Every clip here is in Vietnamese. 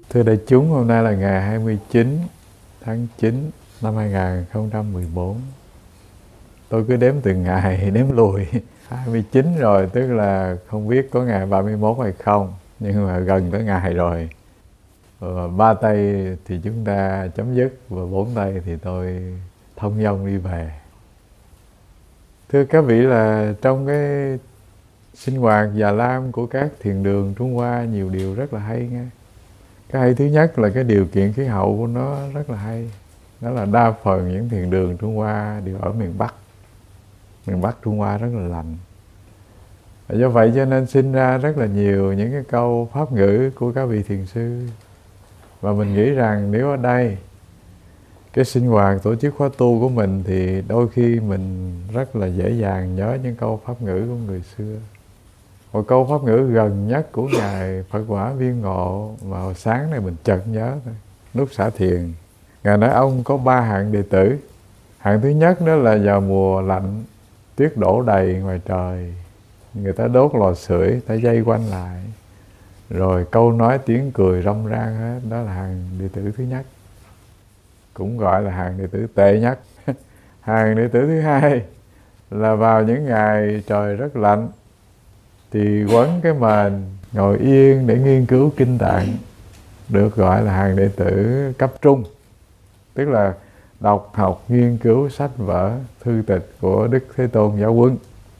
Thưa đại chúng, hôm nay là ngày 29 tháng 9 năm 2014. Tôi cứ đếm từng ngày, đếm lùi. 29 rồi, tức là không biết có ngày 31 hay không, nhưng mà gần tới ngày rồi. 3 tây thì chúng ta chấm dứt, và 4 tây thì tôi thông dong đi về. Thưa các vị, là trong cái sinh hoạt Già Lam của các thiền đường Trung Hoa nhiều điều rất là hay nghe. Cái hay thứ nhất là cái điều kiện khí hậu của nó rất là hay. Đó là đa phần những thiền đường Trung Hoa đều ở miền Bắc. Miền Bắc Trung Hoa rất là lạnh. Và do vậy cho nên sinh ra rất là nhiều những cái câu pháp ngữ của các vị thiền sư. Và mình nghĩ rằng nếu ở đây cái sinh hoạt tổ chức khóa tu của mình thì đôi khi mình rất là dễ dàng nhớ những câu pháp ngữ của người xưa. Một câu pháp ngữ gần nhất của Ngài Phật Quả Viên Ngộ mà hồi sáng này mình chợt nhớ thôi, lúc xả thiền. Ngài nói ông có 3 hạng đệ tử. Hạng thứ nhất đó là vào mùa lạnh, tuyết đổ đầy ngoài trời, người ta đốt lò sưởi, ta dây quanh lại, rồi câu nói tiếng cười râm ran hết. Đó là hàng đệ tử thứ nhất, cũng gọi là hàng đệ tử tệ nhất. Hàng đệ tử thứ hai là vào những ngày trời rất lạnh thì quấn cái mền ngồi yên để nghiên cứu kinh tạng, được gọi là hàng đệ tử cấp trung, tức là đọc học nghiên cứu sách vở thư tịch của Đức Thế Tôn Giáo Huấn.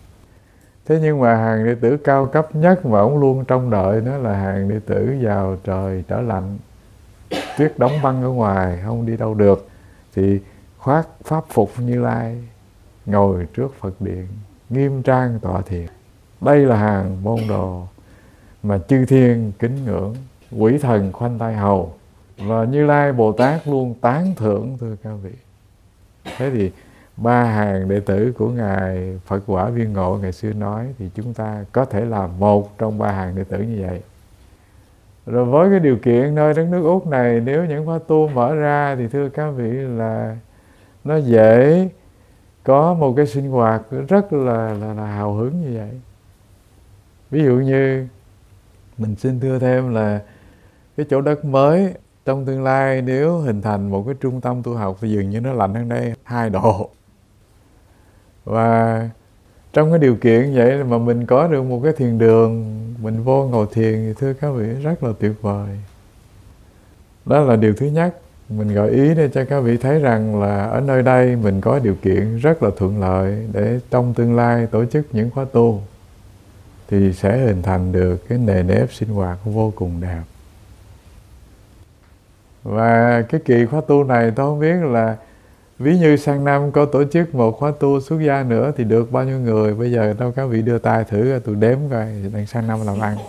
Thế nhưng mà hàng đệ tử cao cấp nhất mà ông luôn trông đợi đó là hàng đệ tử vào trời trở lạnh, tuyết đóng băng ở ngoài, không đi đâu được, thì khoác pháp phục Như Lai, ngồi trước Phật điện, nghiêm trang tọa thiền. Đây là hàng môn đồ mà chư thiên kính ngưỡng, quỷ thần khoanh tay hầu, và Như Lai Bồ Tát luôn tán thưởng, thưa các vị. Thế thì 3 hàng đệ tử của Ngài Phật Quả Viên Ngộ ngày xưa nói thì chúng ta có thể làm một trong 3 hàng đệ tử như vậy. Rồi với cái điều kiện nơi đất nước Úc này, nếu những khóa tu mở ra thì thưa các vị là nó dễ có một cái sinh hoạt rất là hào hứng như vậy. Ví dụ như mình xin thưa thêm là cái chỗ đất mới trong tương lai nếu hình thành một cái trung tâm tu học thì dường như nó lạnh hơn đây 2 độ. Và trong cái điều kiện vậy mà mình có được một cái thiền đường, mình vô ngồi thiền thì thưa các vị rất là tuyệt vời. Đó là điều thứ nhất. Mình gợi ý để cho các vị thấy rằng là ở nơi đây mình có điều kiện rất là thuận lợi để trong tương lai tổ chức những khóa tu thì sẽ hình thành được cái nề nếp sinh hoạt vô cùng đẹp. Và cái kỳ khóa tu này tôi không biết là ví như sang năm có tổ chức một khóa tu xuất gia nữa thì được bao nhiêu người. Bây giờ đâu các vị đưa tay thử tôi đếm coi đang sang năm làm ăn.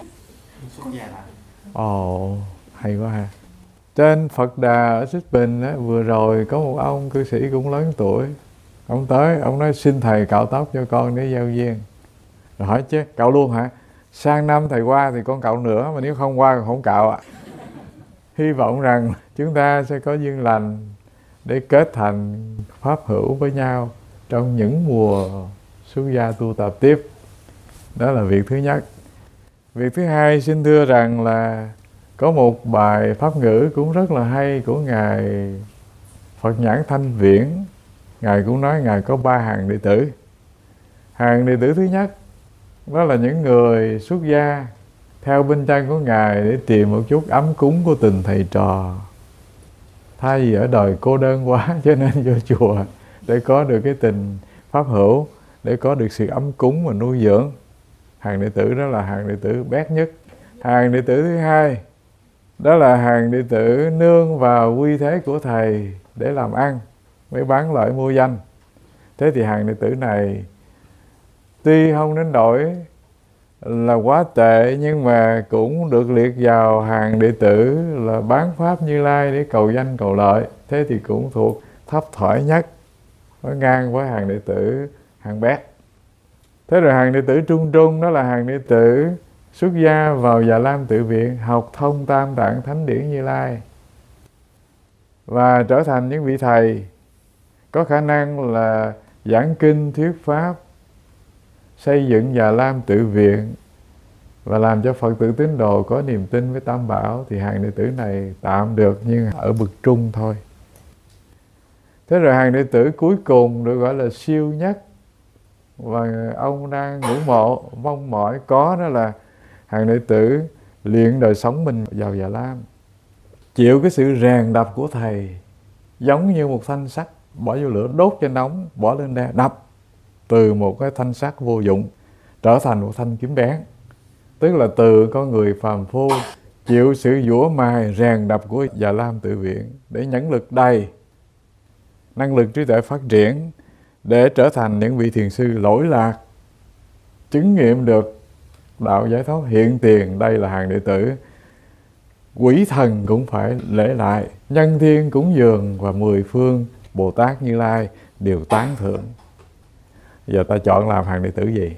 Ồ, hay quá ha. Trên Phật Đà ở Xích Bình á, vừa rồi có một ông cư sĩ cũng lớn tuổi. Ông tới, ông nói xin thầy cạo tóc cho con để giao duyên. Rồi hỏi chứ cạo luôn hả? Sang năm thầy qua thì con cạo nữa, mà nếu không qua thì không cạo ạ. Hy vọng rằng chúng ta sẽ có duyên lành để kết thành pháp hữu với nhau trong những mùa xuất gia tu tập tiếp. Đó là việc thứ nhất. Việc thứ hai xin thưa rằng là có một bài pháp ngữ cũng rất là hay của Ngài Phật Nhãn Thanh Viễn. Ngài cũng nói Ngài có 3 hàng đệ tử. Hàng đệ tử thứ nhất đó là những người xuất gia theo bên chân của Ngài để tìm một chút ấm cúng của tình thầy trò. Thay vì ở đời cô đơn quá cho nên vô chùa để có được cái tình pháp hữu, để có được sự ấm cúng và nuôi dưỡng. Hàng đệ tử đó là hàng đệ tử bét nhất. Hàng đệ tử thứ hai đó là hàng đệ tử nương vào uy thế của thầy để làm ăn, mới bán lợi mua danh. Thế thì hàng đệ tử này tuy không đến đổi là quá tệ, nhưng mà cũng được liệt vào hàng đệ tử là bán pháp Như Lai để cầu danh cầu lợi. Thế thì cũng thuộc thấp thỏi nhất, có ngang với hàng đệ tử hàng bét. Thế rồi hàng đệ tử trung trung đó là hàng đệ tử xuất gia vào Già Lam Tự Viện, học thông Tam Tạng Thánh Điển Như Lai và trở thành những vị thầy có khả năng là giảng kinh thuyết pháp, xây dựng Già Lam Tự Viện, và làm cho Phật tử tín đồ có niềm tin với Tam Bảo, thì hàng đệ tử này tạm được nhưng ở bậc trung thôi. Thế rồi hàng đệ tử cuối cùng được gọi là siêu nhất, và ông đang ngưỡng mộ, mong mỏi có, đó là hàng đệ tử luyện đời sống mình vào Già Lam, chịu cái sự rèn đập của thầy, giống như một thanh sắt bỏ vô lửa đốt cho nóng, bỏ lên đe đập, từ một cái thanh sắt vô dụng trở thành một thanh kiếm bén. Tức là từ con người phàm phu chịu sự giũa mài rèn đập của Già Lam Tự Viện để nhãn lực đầy, năng lực trí tuệ phát triển, để trở thành những vị thiền sư lỗi lạc, chứng nghiệm được đạo giải thoát hiện tiền. Đây là hàng đệ tử quỷ thần cũng phải lễ lại, nhân thiên cúng dường, và 10 phương Bồ Tát Như Lai đều tán thưởng. Giờ ta chọn làm hàng đệ tử gì?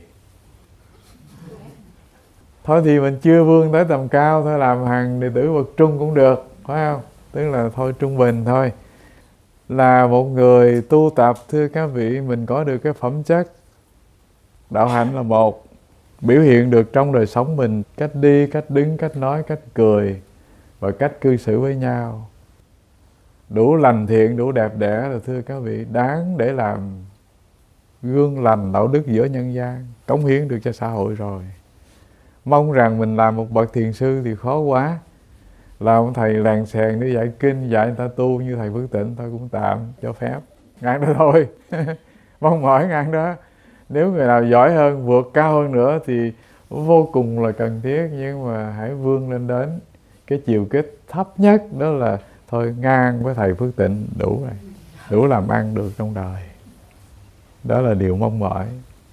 Thôi thì mình chưa vươn tới tầm cao, thôi làm hàng đệ tử bậc trung cũng được, phải không? Tức là thôi trung bình thôi. Là một người tu tập, thưa các vị, mình có được cái phẩm chất đạo hạnh là một, biểu hiện được trong đời sống mình, cách đi, cách đứng, cách nói, cách cười và cách cư xử với nhau đủ lành thiện, đủ đẹp đẽ, là thưa các vị, đáng để làm gương lành đạo đức giữa nhân gian, cống hiến được cho xã hội rồi. Mong rằng mình làm một bậc thiền sư thì khó quá, làm một thầy làng xèn để dạy kinh, dạy người ta tu như thầy Phước Tịnh thôi cũng tạm cho phép, ngang đó thôi. Mong mỏi ngang đó. Nếu người nào giỏi hơn, vượt cao hơn nữa thì vô cùng là cần thiết, nhưng mà hãy vươn lên đến cái chiều kích thấp nhất, đó là thôi ngang với thầy Phước Tịnh đủ rồi, đủ làm ăn được trong đời. Đó là điều mong mỏi.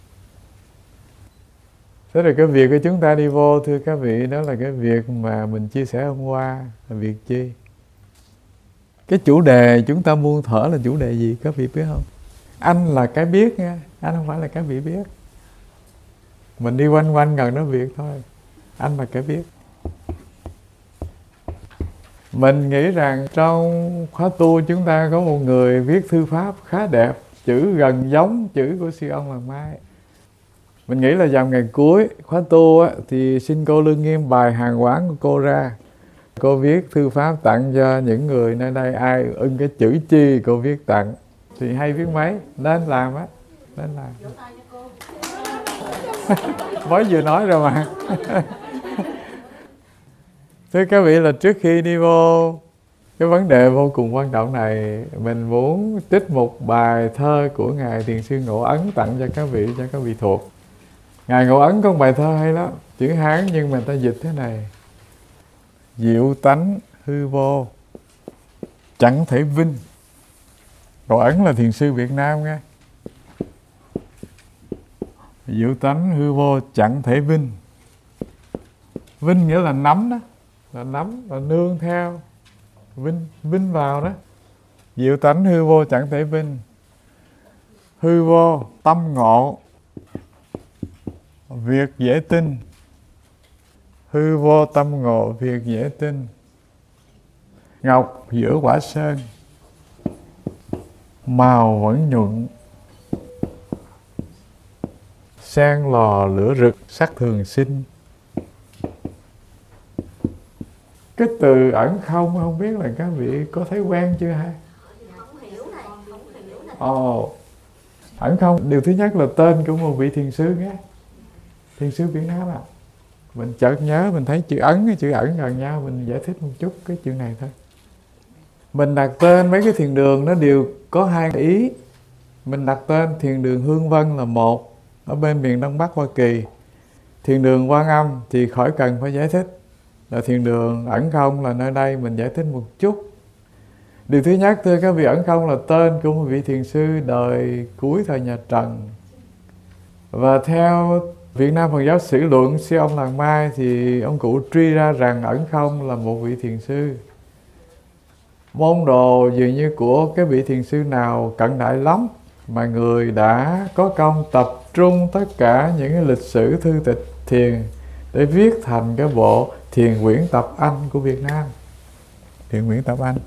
Thế rồi cái việc của chúng ta đi vô, thưa các vị, đó là cái việc mà mình chia sẻ hôm qua, là việc chi? Cái chủ đề chúng ta muôn thở là chủ đề gì các vị biết không? Anh là cái biết nha, anh không phải là cái vị biết. Mình đi quanh quanh gần đó việc thôi. Anh là cái biết. Mình nghĩ rằng trong khóa tu chúng ta có một người viết thư pháp khá đẹp, chữ gần giống chữ của sư ông Làng Mai. Mình nghĩ là vào ngày cuối khóa tu á, thì xin cô Lương Nghiêm bài hàng quán của cô ra. Cô viết thư pháp tặng cho những người nơi đây, ai ưng cái chữ chi cô viết tặng. Thì hay viết mấy, nên làm á, nên làm. Mới vừa nói rồi mà. Thưa các vị, là trước khi đi vô cái vấn đề vô cùng quan trọng này, mình muốn trích một bài thơ của Ngài Thiền sư Ngộ Ấn tặng cho các vị thuộc. Ngài Ngộ Ấn có một bài thơ hay lắm, chữ Hán nhưng mà người ta dịch thế này: diệu tánh hư vô chẳng thể vinh. Ngộ Ấn là thiền sư Việt Nam nghe. Diệu tánh hư vô chẳng thể vinh. Vinh nghĩa là nắm đó, là nắm, là nương theo, vinh vào đó. Diệu tánh hư vô chẳng thể vinh. Hư vô tâm ngộ việc dễ tin. Hư vô tâm ngộ việc dễ tin. Ngọc giữa quả sơn màu vẫn nhuận. Sen lò lửa rực sắc thường sinh. Cái từ ẩn không biết là các vị có thấy quen chưa ha? Ồ, ẩn không, điều thứ nhất là tên của một vị thiền sư nghe. Thiền sư Việt Nam à. Mình chợt nhớ, mình thấy chữ ấn, cái chữ ẩn gần nhau, mình giải thích một chút cái chữ này thôi. Mình đặt tên mấy cái thiền đường nó đều có hai ý. Mình đặt tên thiền đường Hương Vân là một, ở bên miền Đông Bắc Hoa Kỳ. Thiền đường Quan Âm thì khỏi cần phải giải thích. Là thiền đường ẩn không là nơi đây, mình giải thích một chút. Điều thứ nhất, thưa các vị, ẩn không là tên của một vị thiền sư đời cuối thời nhà Trần. Và theo Việt Nam Phật giáo sử luận sư ông Làng Mai thì ông cụ truy ra rằng ẩn không là một vị thiền sư. Môn đồ dường như của cái vị thiền sư nào cận đại lắm mà người đã có công tập trung tất cả những cái lịch sử thư tịch thiền để viết thành cái bộ Thiền Quyển Tập Anh của Việt Nam. Thiền Quyển Tập Anh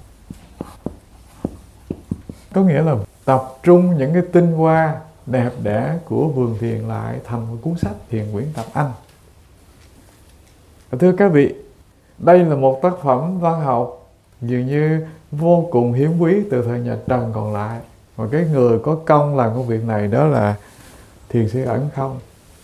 có nghĩa là tập trung những cái tinh hoa đẹp đẽ của vườn thiền lại thành một cuốn sách Thiền Quyển Tập Anh. Thưa các vị, đây là một tác phẩm văn học dường như vô cùng hiếm quý từ thời nhà Trần còn lại. Và cái người có công làm công việc này đó là thiền sư Ẩn Không.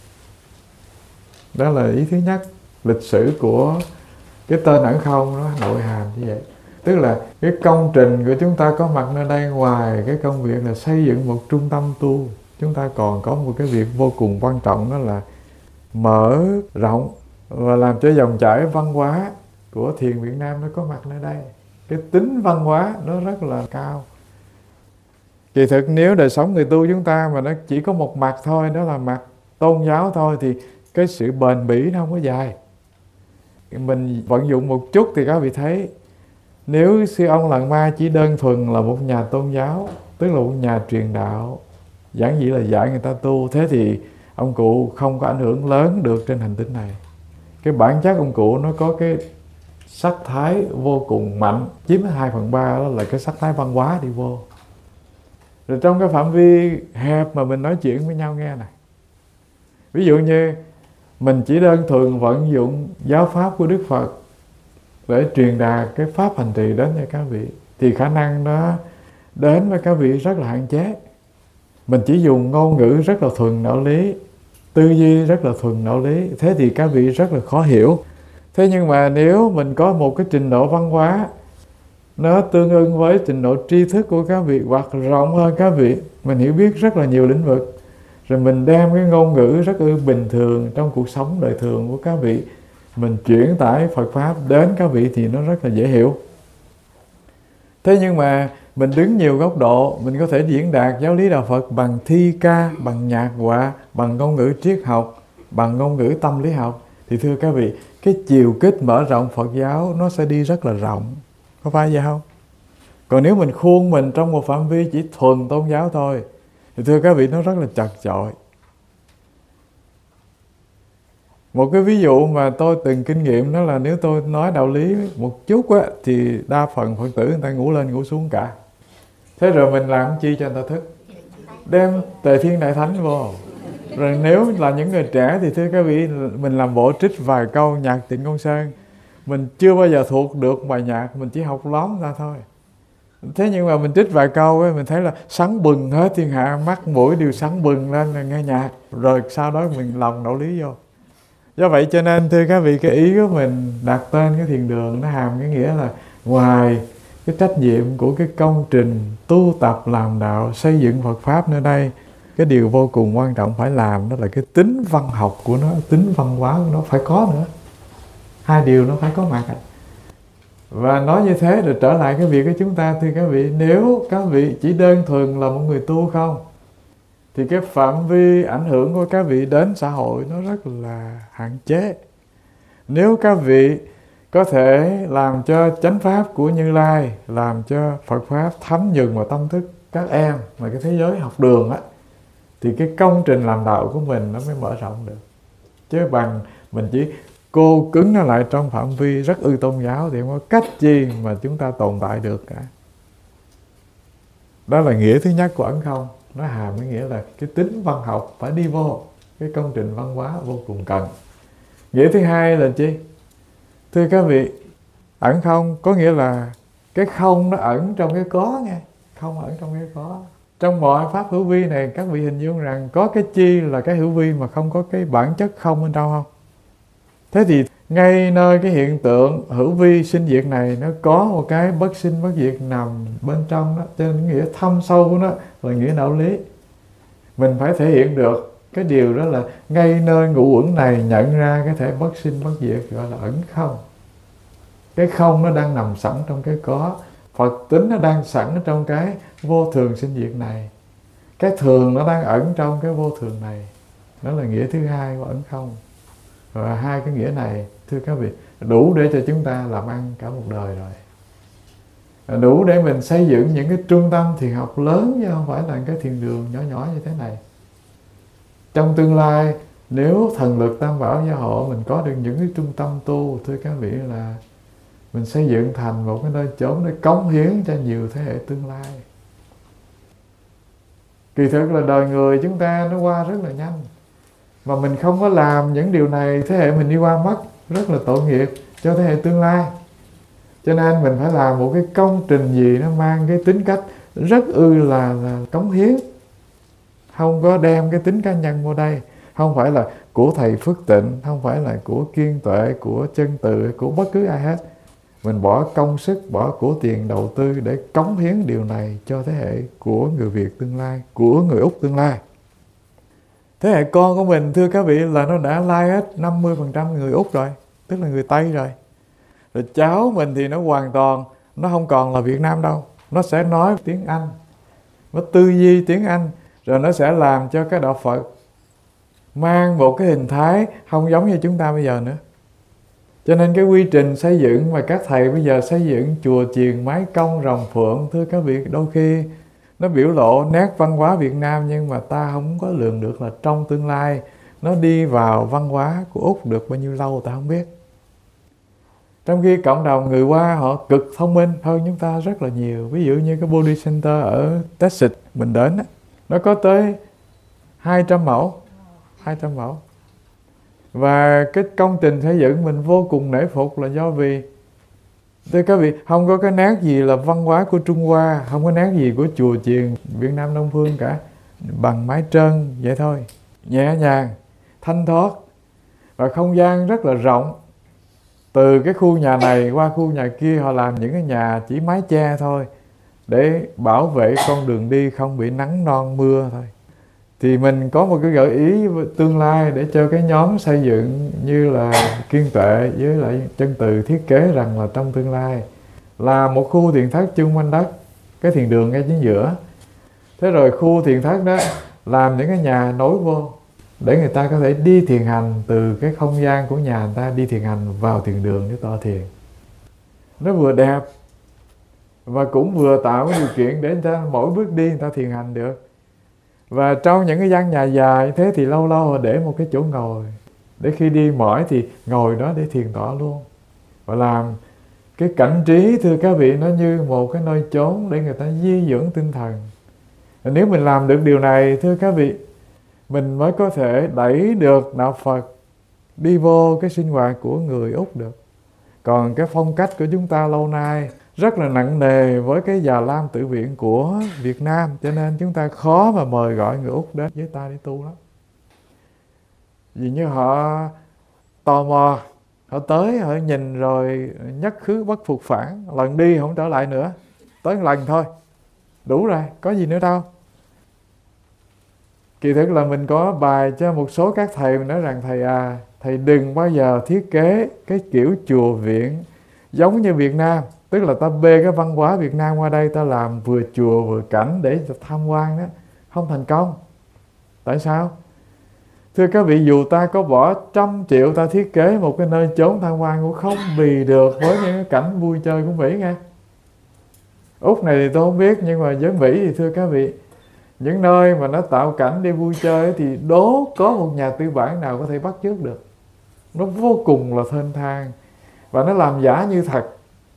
Đó là ý thứ nhất. Lịch sử của cái tên Ẩn Không nó nội hàm như vậy. Tức là cái công trình của chúng ta có mặt nơi đây, ngoài cái công việc là xây dựng một trung tâm tu, chúng ta còn có một cái việc vô cùng quan trọng, đó là mở rộng và làm cho dòng chảy văn hóa của thiền Việt Nam nó có mặt nơi đây. Cái tính văn hóa nó rất là cao. Kỳ thực nếu đời sống người tu chúng ta mà nó chỉ có một mặt thôi, đó là mặt tôn giáo thôi, thì cái sự bền bỉ nó không có dài. Mình vận dụng một chút thì các vị thấy, nếu sư ông Lạt Ma chỉ đơn thuần là một nhà tôn giáo, tức là một nhà truyền đạo, giản dĩ là dạy người ta tu, thế thì ông cụ không có ảnh hưởng lớn được trên hành tinh này. Cái bản chất ông cụ nó có cái sắc thái vô cùng mạnh, chiếm 2/3 đó là cái sắc thái văn hóa đi vô. Rồi trong cái phạm vi hẹp mà mình nói chuyện với nhau nghe này, ví dụ như mình chỉ đơn thuần vận dụng giáo pháp của Đức Phật để truyền đạt cái pháp hành trì đến cho các vị, thì khả năng nó đến với các vị rất là hạn chế. Mình chỉ dùng ngôn ngữ rất là thuần đạo lý, tư duy rất là thuần đạo lý, thế thì các vị rất là khó hiểu. Thế nhưng mà nếu mình có một cái trình độ văn hóa nó tương ưng với trình độ tri thức của các vị, hoặc rộng hơn các vị, mình hiểu biết rất là nhiều lĩnh vực, rồi mình đem cái ngôn ngữ rất là bình thường trong cuộc sống đời thường của các vị, mình chuyển tải Phật Pháp đến các vị thì nó rất là dễ hiểu. Thế nhưng mà mình đứng nhiều góc độ, mình có thể diễn đạt giáo lý đạo Phật bằng thi ca, bằng nhạc họa, bằng ngôn ngữ triết học, bằng ngôn ngữ tâm lý học, thì thưa các vị, cái chiều kích mở rộng Phật giáo nó sẽ đi rất là rộng. Có phải vậy không? Còn nếu mình khuôn mình trong một phạm vi chỉ thuần tôn giáo thôi, thì thưa các vị, nó rất là chật chội. Một cái ví dụ mà tôi từng kinh nghiệm đó là nếu tôi nói đạo lý một chút á, thì đa phần Phật tử người ta ngủ lên ngủ xuống cả. Thế rồi mình làm chi cho người ta thức? Đem Tề Thiên Đại Thánh vô. Rồi nếu là những người trẻ thì thưa các vị, mình làm bộ trích vài câu nhạc Trịnh Công Sơn. Mình chưa bao giờ thuộc được bài nhạc, mình chỉ học lóm ra thôi. Thế nhưng mà mình trích vài câu ấy, mình thấy là sáng bừng hết thiên hạ, mắt mũi đều sáng bừng lên là nghe nhạc. Rồi sau đó mình lòng đạo lý vô. Do vậy cho nên thưa các vị, cái ý của mình đặt tên cái thiền đường nó hàm cái nghĩa là ngoài cái trách nhiệm của cái công trình tu tập làm đạo, xây dựng Phật Pháp nơi đây, cái điều vô cùng quan trọng phải làm đó là cái tính văn học của nó, tính văn hóa của nó phải có nữa. Hai điều nó phải có mặt. Và nói như thế rồi trở lại cái việc của chúng ta, thưa các vị, nếu các vị chỉ đơn thuần là một người tu không, thì cái phạm vi ảnh hưởng của các vị đến xã hội nó rất là hạn chế. Nếu các vị có thể làm cho chánh pháp của Như Lai, làm cho Phật Pháp thấm nhuần vào tâm thức các em mà cái thế giới học đường á, thì cái công trình làm đạo của mình nó mới mở rộng được. Chứ bằng mình chỉ cô cứng nó lại trong phạm vi rất tôn giáo thì không có cách chi mà chúng ta tồn tại được cả. Đó là nghĩa thứ nhất của Ẩn Không. Nó hàm cái nghĩa là cái tính văn học phải đi vô cái công trình văn hóa vô cùng cần. Nghĩa thứ hai là chi? Thưa các vị, Ẩn Không có nghĩa là cái không nó ẩn trong cái có nghe. Không ẩn trong cái có. Trong mọi pháp hữu vi này, các vị hình dung rằng có cái chi là cái hữu vi mà không có cái bản chất không bên trong không? Thế thì ngay nơi cái hiện tượng hữu vi sinh diệt này, nó có một cái bất sinh bất diệt nằm bên trong đó. Cho nên nghĩa thâm sâu của nó là nghĩa đạo lý. Mình phải thể hiện được cái điều đó là ngay nơi ngũ uẩn này nhận ra cái thể bất sinh bất diệt, gọi là ẩn không. Cái không nó đang nằm sẵn trong cái có. Phật tính nó đang sẵn trong cái vô thường sinh diệt này. Cái thường nó đang ẩn trong cái vô thường này. Đó là nghĩa thứ hai của ẩn không. Và hai cái nghĩa này, thưa các vị, đủ để cho chúng ta làm ăn cả một đời rồi. Đủ để mình xây dựng những cái trung tâm thiền học lớn, chứ không phải là cái thiền đường nhỏ nhỏ như thế này. Trong tương lai, nếu thần lực Tam Bảo gia hộ, mình có được những cái trung tâm tu, thưa các vị, là mình xây dựng thành một cái nơi chốn để cống hiến cho nhiều thế hệ tương lai. Kỳ thực là đời người chúng ta nó qua rất là nhanh, mà mình không có làm những điều này, thế hệ mình đi qua mất. rất là tội nghiệp cho thế hệ tương lai. Cho nên mình phải làm một cái công trình gì nó mang cái tính cách rất là cống hiến, không có đem cái tính cá nhân vô đây. Không phải là của thầy Phước Tịnh, không phải là của Kiên Tuệ, của Chân Từ, của bất cứ ai hết. Mình bỏ công sức, bỏ của tiền đầu tư để cống hiến điều này cho thế hệ của người Việt tương lai, của người Úc tương lai. Thế hệ con của mình, thưa các vị, là nó đã lai hết 50% người Úc rồi, tức là người Tây rồi. Rồi cháu mình thì nó hoàn toàn, nó không còn là Việt Nam đâu. Nó sẽ nói tiếng Anh, nó tư duy tiếng Anh, rồi nó sẽ làm cho cái đạo Phật mang một cái hình thái không giống như chúng ta bây giờ nữa. Cho nên cái quy trình xây dựng mà các thầy bây giờ xây dựng chùa chiền, mái cong, rồng phượng, thưa các vị, đôi khi nó biểu lộ nét văn hóa Việt Nam, nhưng mà ta không có lường được là trong tương lai nó đi vào văn hóa của Úc được bao nhiêu lâu ta không biết. Trong khi cộng đồng người Hoa họ cực thông minh hơn chúng ta rất là nhiều. Ví dụ như cái Body Center ở Texas mình đến đó, nó có tới 200 mẫu. 200 mẫu. Và cái công trình xây dựng mình vô cùng nể phục là do vì, thưa các vị, không có cái nét gì là văn hóa của Trung Hoa, không có nét gì của chùa chiền Việt Nam Đông Phương cả. Bằng mái trơn vậy thôi, nhẹ nhàng, thanh thoát, và không gian rất là rộng. Từ cái khu nhà này qua khu nhà kia họ làm những cái nhà chỉ mái che thôi, để bảo vệ con đường đi không bị nắng non mưa thôi. Thì mình có một cái gợi ý tương lai để cho cái nhóm xây dựng như là Kiên Tuệ với lại Chân Từ thiết kế rằng là trong tương lai là một khu thiền thất chung quanh đất, cái thiền đường ngay chính giữa. Thế rồi khu thiền thất đó làm những cái nhà nối vô để người ta có thể đi thiền hành từ cái không gian của nhà người ta đi thiền hành vào thiền đường để tọa thiền. Nó vừa đẹp và cũng vừa tạo cái điều kiện để người ta mỗi bước đi người ta thiền hành được. Và trong những cái gian nhà dài thế thì lâu lâu họ để một cái chỗ ngồi, để khi đi mỏi thì ngồi đó để thiền tọa luôn. Và làm cái cảnh trí, thưa các vị, nó như một cái nơi chốn để người ta di dưỡng tinh thần. Và nếu mình làm được điều này, thưa các vị, mình mới có thể đẩy được đạo Phật đi vô cái sinh hoạt của người Úc được. Còn cái phong cách của chúng ta lâu nay rất là nặng nề với cái Già Lam Tự Viện của Việt Nam, cho nên chúng ta khó mà mời gọi người Úc đến với ta để tu lắm. Vì như họ tò mò, họ tới họ nhìn rồi nhất khứ bất phục phản, lần đi không trở lại nữa, tới một lần thôi đủ rồi, có gì nữa đâu. Kỳ thực là mình có bài cho một số các thầy, mình nói rằng thầy đừng bao giờ thiết kế cái kiểu chùa viện giống như Việt Nam. Tức là ta bê cái văn hóa Việt Nam qua đây, ta làm vừa chùa vừa cảnh để tham quan đó, không thành công. Tại sao? Thưa các vị, dù ta có bỏ 100 triệu ta thiết kế một cái nơi chốn tham quan cũng không bì được với những cái cảnh vui chơi của Mỹ nghe. Úc này thì tôi không biết, nhưng mà với Mỹ thì thưa các vị, những nơi mà nó tạo cảnh đi vui chơi thì đố có một nhà tư bản nào có thể bắt chước được. Nó vô cùng là thênh thang và nó làm giả như thật.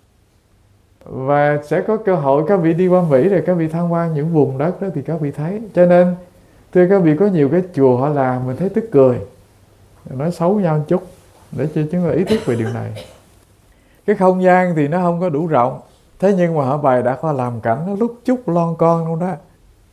Và sẽ có cơ hội các vị đi qua Mỹ rồi các vị tham quan những vùng đất đó thì các vị thấy. Cho nên thưa các vị, có nhiều cái chùa họ làm mình thấy tức cười, nói xấu nhau một chút để cho chúng ta ý thức về điều này. Cái không gian thì nó không có đủ rộng, thế nhưng mà họ bày đặt, họ làm cảnh nó lúc chút lon con luôn đó.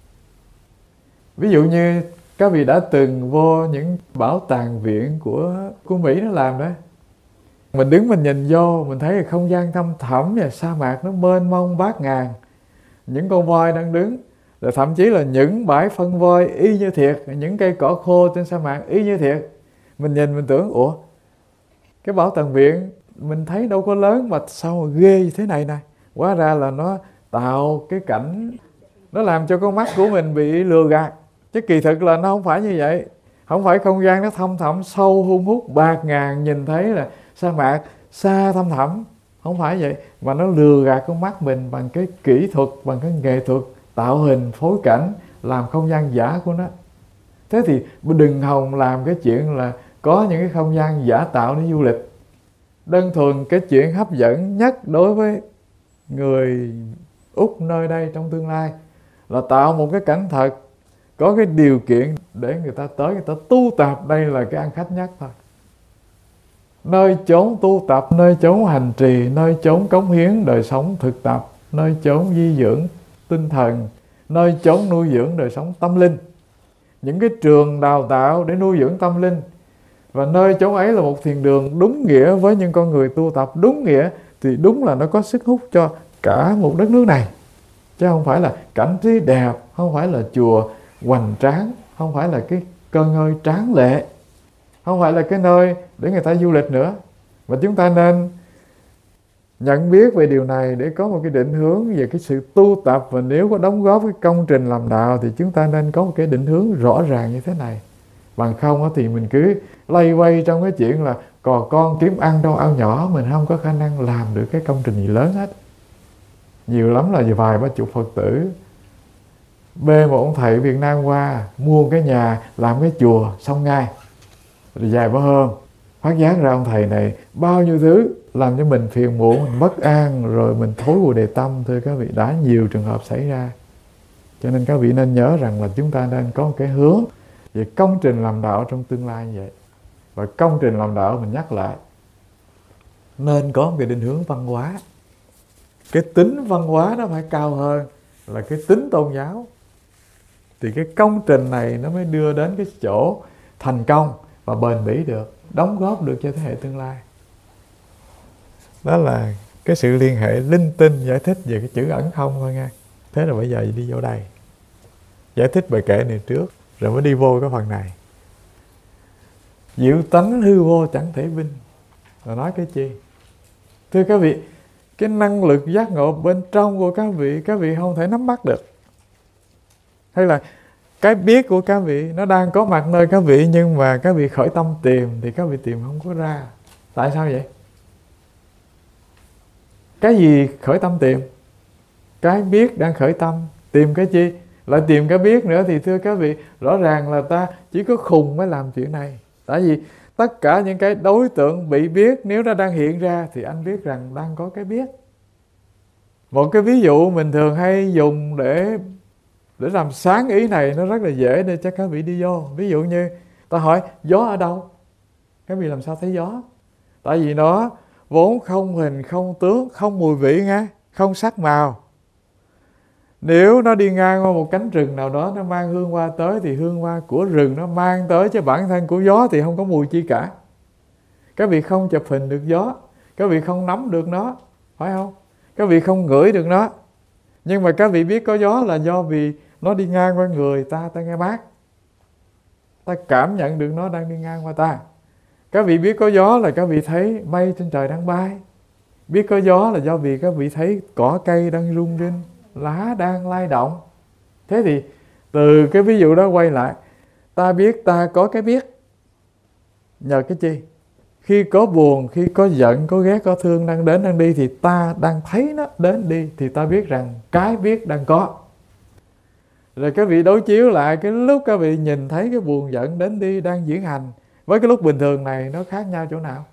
Ví dụ như các vị đã từng vô những bảo tàng viện của Mỹ nó làm đó. Mình đứng mình nhìn vô, mình thấy không gian thăm thẳm và sa mạc nó mênh mông bát ngàn. Những con voi đang đứng, rồi thậm chí là những bãi phân voi y như thiệt, những cây cỏ khô trên sa mạc y như thiệt. Mình nhìn mình tưởng, ủa, cái bảo tàng viện mình thấy đâu có lớn mà sao mà ghê như thế này nè. Hóa ra là nó tạo cái cảnh, nó làm cho con mắt của mình bị lừa gạt. Chứ kỳ thực là nó không phải như vậy. Không phải không gian nó thăm thẳm sâu hun hút bạt ngàn, nhìn thấy là sa mạc xa thăm thẳm. Không phải vậy, mà nó lừa gạt con mắt mình bằng cái kỹ thuật, bằng cái nghệ thuật tạo hình, phối cảnh, làm không gian giả của nó. Thế thì đừng hòng làm cái chuyện là có những cái không gian giả tạo để du lịch. Đơn thuần cái chuyện hấp dẫn nhất đối với người Úc nơi đây trong tương lai là tạo một cái cảnh thật, có cái điều kiện để người ta tới, người ta tu tập, đây là cái ăn khách nhất thôi. nơi chốn tu tập, nơi chốn hành trì, nơi chốn cống hiến đời sống thực tập, nơi chốn di dưỡng tinh thần, nơi chốn nuôi dưỡng đời sống tâm linh. Những cái trường đào tạo để nuôi dưỡng tâm linh. Và nơi chốn ấy là một thiền đường đúng nghĩa với những con người tu tập đúng nghĩa, thì đúng là nó có sức hút cho cả một đất nước này. Chứ không phải là cảnh trí đẹp, không phải là chùa hoành tráng, không phải là cái cơ ngơi tráng lệ, không phải là cái nơi để người ta du lịch nữa. Và chúng ta nên nhận biết về điều này để có một cái định hướng về cái sự tu tập. Và nếu có đóng góp cái công trình làm đạo thì chúng ta nên có một cái định hướng rõ ràng như thế này. Bằng không thì mình cứ lay quay trong cái chuyện là cò con kiếm ăn đâu ao nhỏ, mình không có khả năng làm được cái công trình gì lớn hết. Nhiều lắm là vài ba chục Phật tử bê một ông thầy Việt Nam qua mua cái nhà làm cái chùa xong ngay, rồi vài ba hôm phát giác ra ông thầy này bao nhiêu thứ làm cho mình phiền muộn, mình bất an, rồi mình thối Bồ Đề tâm. Thưa các vị, đã nhiều trường hợp xảy ra. Cho nên các vị nên nhớ rằng là chúng ta nên có một cái hướng về công trình làm đạo trong tương lai như vậy. Và công trình làm đạo mình nhắc lại nên có một cái định hướng văn hóa. Cái tính văn hóa nó phải cao hơn là cái tính tôn giáo. Thì cái công trình này nó mới đưa đến cái chỗ thành công và bền bỉ được, đóng góp được cho thế hệ tương lai. Đó là cái sự liên hệ linh tinh giải thích về cái chữ ẩn không thôi nha. Thế là bây giờ đi vô đây giải thích bài kệ này trước, rồi mới đi vô cái phần này. Diệu tánh hư vô chẳng thể vinh. Rồi nói cái chi? Thưa các vị, cái năng lực giác ngộ bên trong của các vị không thể nắm bắt được. Hay là cái biết của các vị nó đang có mặt nơi các vị, nhưng mà các vị khởi tâm tìm thì các vị tìm không có ra. Tại sao vậy? Cái gì khởi tâm tìm? Cái biết đang khởi tâm. Tìm cái chi? Lại tìm cái biết nữa. Thì thưa các vị, rõ ràng là ta chỉ có khùng mới làm chuyện này. Tại vì tất cả những cái đối tượng bị biết, nếu nó đang hiện ra thì anh biết rằng đang có cái biết. Một cái ví dụ mình thường hay dùng để làm sáng ý này, nó rất là dễ để cho các vị đi vô. Ví dụ như ta hỏi gió ở đâu? Các vị làm sao thấy gió? Tại vì nó vốn không hình, không tướng, không mùi vị nghe, không sắc màu. Nếu nó đi ngang qua một cánh rừng nào đó, nó mang hương hoa tới thì hương hoa của rừng nó mang tới, chứ bản thân của gió thì không có mùi chi cả. Các vị không chụp hình được gió, các vị không nắm được nó, phải không? Các vị không ngửi được nó. Nhưng mà các vị biết có gió là do vì nó đi ngang qua người ta, ta nghe mát, ta cảm nhận được nó đang đi ngang qua ta. Các vị biết có gió là các vị thấy mây trên trời đang bay. Biết có gió là do vì các vị thấy cỏ cây đang rung rinh, lá đang lay động. Thế thì từ cái ví dụ đó quay lại, ta biết ta có cái biết nhờ cái chi? Khi có buồn, khi có giận, có ghét, có thương đang đến đang đi thì ta đang thấy nó đến đi, thì ta biết rằng cái biết đang có. Rồi các vị đối chiếu lại cái lúc các vị nhìn thấy cái buồn giận đến đi đang diễn hành với cái lúc bình thường này, nó khác nhau chỗ nào?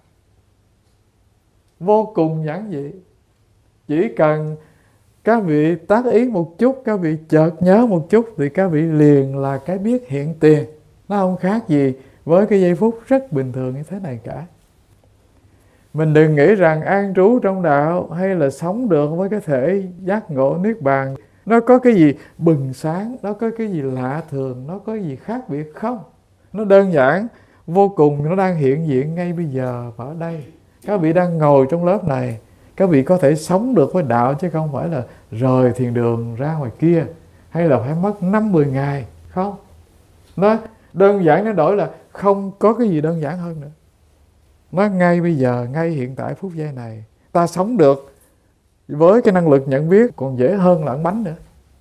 Vô cùng giản dị. Chỉ cần các vị tác ý một chút, các vị chợt nhớ một chút thì các vị liền là cái biết hiện tiền. Nó không khác gì với cái giây phút rất bình thường như thế này cả. Mình đừng nghĩ rằng an trú trong đạo hay là sống được với cái thể giác ngộ niết bàn nó có cái gì bừng sáng, nó có cái gì lạ thường, nó có gì khác biệt không. Nó đơn giản vô cùng, nó đang hiện diện ngay bây giờ và ở đây. Các vị đang ngồi trong lớp này, các vị có thể sống được với đạo, chứ không phải là rời thiền đường ra ngoài kia, hay là phải mất 5-10 ngày. Không. Nó đơn giản, nó đổi là không có cái gì đơn giản hơn nữa. Nó ngay bây giờ, ngay hiện tại phút giây này, ta sống được với cái năng lực nhận biết còn dễ hơn là ăn bánh nữa.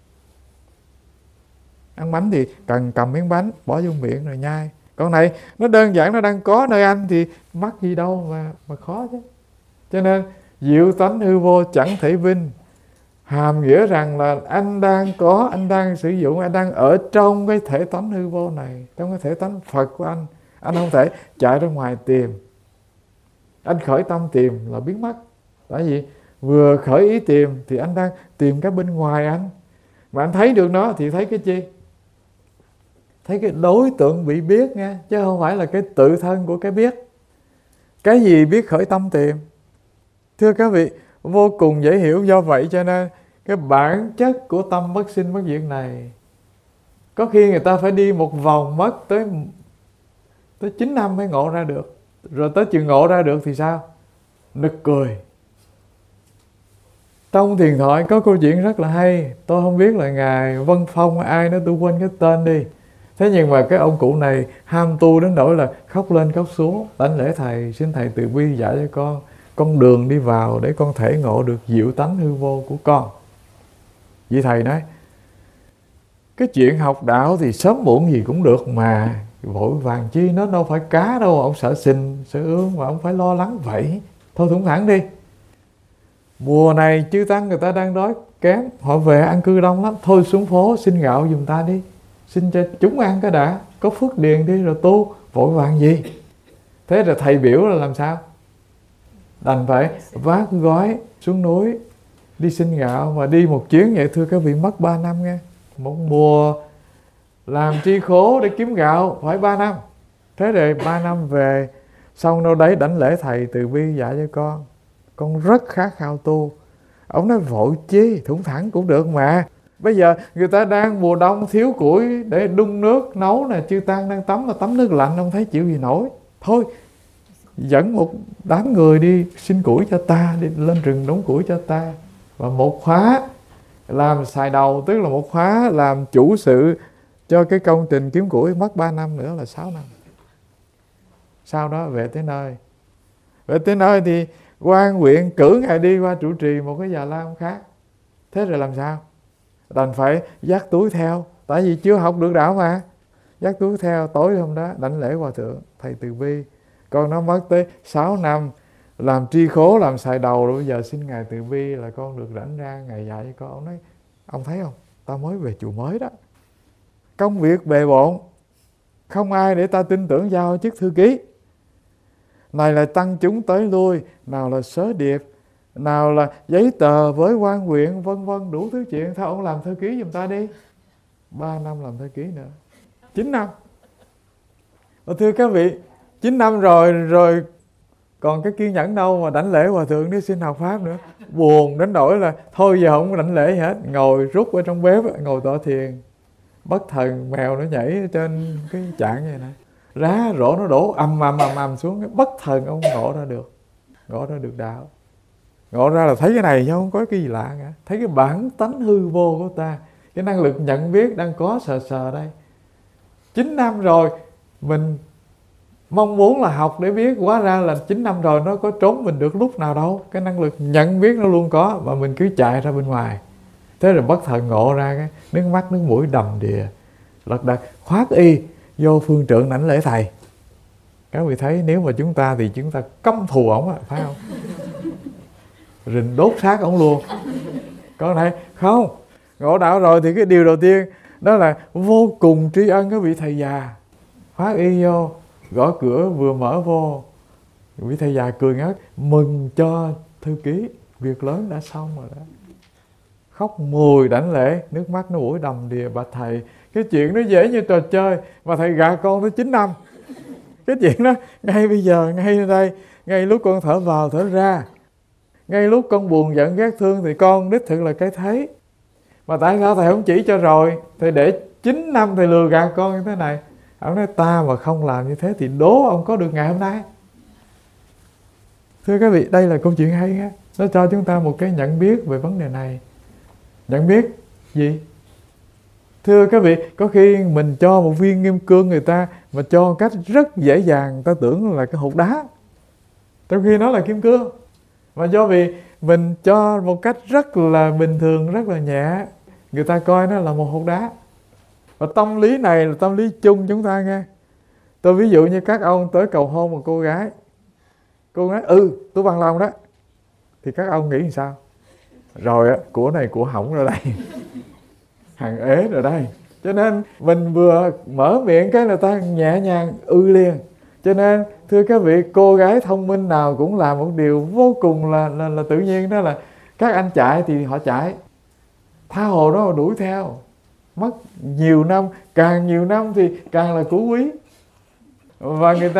Ăn bánh thì cần cầm miếng bánh bỏ vô miệng rồi nhai. Còn này nó đơn giản, nó đang có nơi anh thì mắc gì đâu mà khó chứ. Cho nên diệu tánh hư vô chẳng thể vinh, hàm nghĩa rằng là anh đang có, anh đang sử dụng, anh đang ở trong cái thể tánh hư vô này, trong cái thể tánh Phật của anh. Anh không thể chạy ra ngoài tìm. Anh khởi tâm tìm là biến mất. Tại vì vừa khởi ý tìm thì anh đang tìm cái bên ngoài anh. Mà anh thấy được nó thì thấy cái chi? Thấy cái đối tượng bị biết nha, chứ không phải là cái tự thân của cái biết. Cái gì biết khởi tâm tìm? Thưa các vị, vô cùng dễ hiểu. Do vậy cho nên cái bản chất của tâm bất sinh bất diệt này, có khi người ta phải đi một vòng mất tới 9 năm mới ngộ ra được. Rồi tới chừng ngộ ra được thì sao? Nực cười. Trong thiền thoại có câu chuyện rất là hay. Tôi không biết là Ngài Vân Phong ai đó, tôi quên cái tên đi. Thế nhưng mà cái ông cụ này ham tu đến nỗi là khóc lên khóc xuống, đảnh lễ thầy, xin thầy từ bi dạy cho con đường đi vào để con thể ngộ được diệu tánh hư vô của con. Vì thầy nói, cái chuyện học đạo thì sớm muộn gì cũng được mà, vội vàng chi, nó đâu phải cá đâu, ông sợ sình sợ ương mà ông phải lo lắng vậy. Thôi thủng thẳng đi. Mùa này chư tăng người ta đang đói kém, họ về ăn cư đông lắm, thôi xuống phố xin gạo giùm ta đi, xin cho chúng ăn cái đã, có phước điền đi rồi tu, vội vàng gì. Thế rồi thầy biểu là làm sao? Đành phải vác gói xuống núi đi xin gạo. Mà đi một chuyến vậy thưa các vị mất 3 năm nghe. Một mùa làm tri khố để kiếm gạo phải 3 năm. Thế rồi 3 năm về, xong đâu đấy đảnh lễ thầy từ bi dạy cho con rất khát khao tu. Ông nói vội chi, thủng thẳng cũng được mà. Bây giờ người ta đang mùa đông thiếu củi để đun nước nấu nè, chư tăng đang tắm, mà tắm nước lạnh không thấy chịu gì nổi. Thôi dẫn một đám người đi xin củi cho ta, đi lên rừng đốn củi cho ta. Và một khóa làm xài đầu, tức là một khóa làm chủ sự cho cái công trình kiếm củi, mất 3 năm nữa là 6 năm. Sau đó về tới nơi. Về tới nơi thì quan huyện cử Ngài đi qua trụ trì một cái già lam khác. Thế rồi làm sao? Đành phải dắt túi theo, tại vì chưa học được đạo mà. Dắt túi theo, tối hôm đó đảnh lễ hòa thượng thầy từ bi. Con nó mất tới 6 năm làm tri khố, làm xài đầu, rồi bây giờ xin Ngài từ bi là con được rảnh ra Ngài dạy cho con. Ông nói, ông thấy không, ta mới về chùa mới đó, công việc bề bộn, không ai để ta tin tưởng giao chức thư ký. Này là tăng chúng tới lui, nào là sớ điệp, nào là giấy tờ với quan huyện, vân vân, đủ thứ chuyện. Thôi ông làm thư ký giùm ta đi. 3 năm làm thư ký nữa, 9 năm. Và thưa các vị, 9 năm rồi còn cái kiên nhẫn đâu mà đảnh lễ hòa thượng để xin học pháp nữa. Buồn đến nỗi là thôi giờ không đảnh lễ gì hết, ngồi rút ở trong bếp, ngồi tọa thiền. Bất thần mèo nó nhảy ở trên cái chạn vậy này, rá rổ nó đổ ầm xuống. Bất thần ông ngộ ra được đạo. Ngộ ra là thấy cái này chứ không có cái gì lạ cả. Thấy cái bản tánh hư vô của ta, cái năng lực nhận biết đang có sờ đây. 9 năm rồi mình mong muốn là học để biết, hóa ra là 9 năm rồi nó có trốn mình được lúc nào đâu. Cái năng lực nhận biết nó luôn có, mà mình cứ chạy ra bên ngoài. Thế rồi bất thần ngộ ra cái nước mắt nước mũi đầm đìa, lật đật khoác y vô phương trượng đảnh lễ thầy. Các vị thấy nếu mà chúng ta thì chúng ta căm thù ổng, phải không? Rình đốt xác ổng luôn. Còn này không, ngộ đạo rồi thì cái điều đầu tiên đó là vô cùng tri ân các vị thầy già. Khoác y vô, gõ cửa vừa mở vô, vị thầy già cười ngất, mừng cho thư ký, việc lớn đã xong rồi đó. Khóc mùi đảnh lễ, nước mắt nó ủi đầm đìa. Bạch thầy, cái chuyện nó dễ như trò chơi mà thầy gạt con tới 9 năm. Cái chuyện đó ngay bây giờ, ngay ở đây, ngay lúc con thở vào thở ra, ngay lúc con buồn giận ghét thương thì con đích thực là cái thấy. Mà tại sao thầy không chỉ cho rồi? Thầy để 9 năm thầy lừa gạt con như thế này. Ông nói ta mà không làm như thế thì đố ông có được ngày hôm nay. Thưa các vị, đây là câu chuyện hay á. Nó cho chúng ta một cái nhận biết về vấn đề này. Nhận biết gì? Thưa các vị, có khi mình cho một viên kim cương người ta mà cho một cách rất dễ dàng, ta tưởng là cái hột đá, trong khi nó là kim cương. Mà do vì mình cho một cách rất là bình thường, rất là nhẹ, người ta coi nó là một hột đá. Và tâm lý này là tâm lý chung chúng ta nghe. Tôi ví dụ như các ông tới cầu hôn một cô gái, cô nói tôi bằng lòng đó, thì các ông nghĩ làm sao? Rồi á, của này của hỏng rồi đây, hàng ế rồi đây. Cho nên mình vừa mở miệng cái là ta nhẹ nhàng liền. Cho nên thưa các vị, cô gái thông minh nào cũng làm một điều vô cùng là tự nhiên, đó là các anh chạy thì họ chạy, tha hồ đó đuổi theo. Mất nhiều năm, càng nhiều năm thì càng là cú quý. Và người ta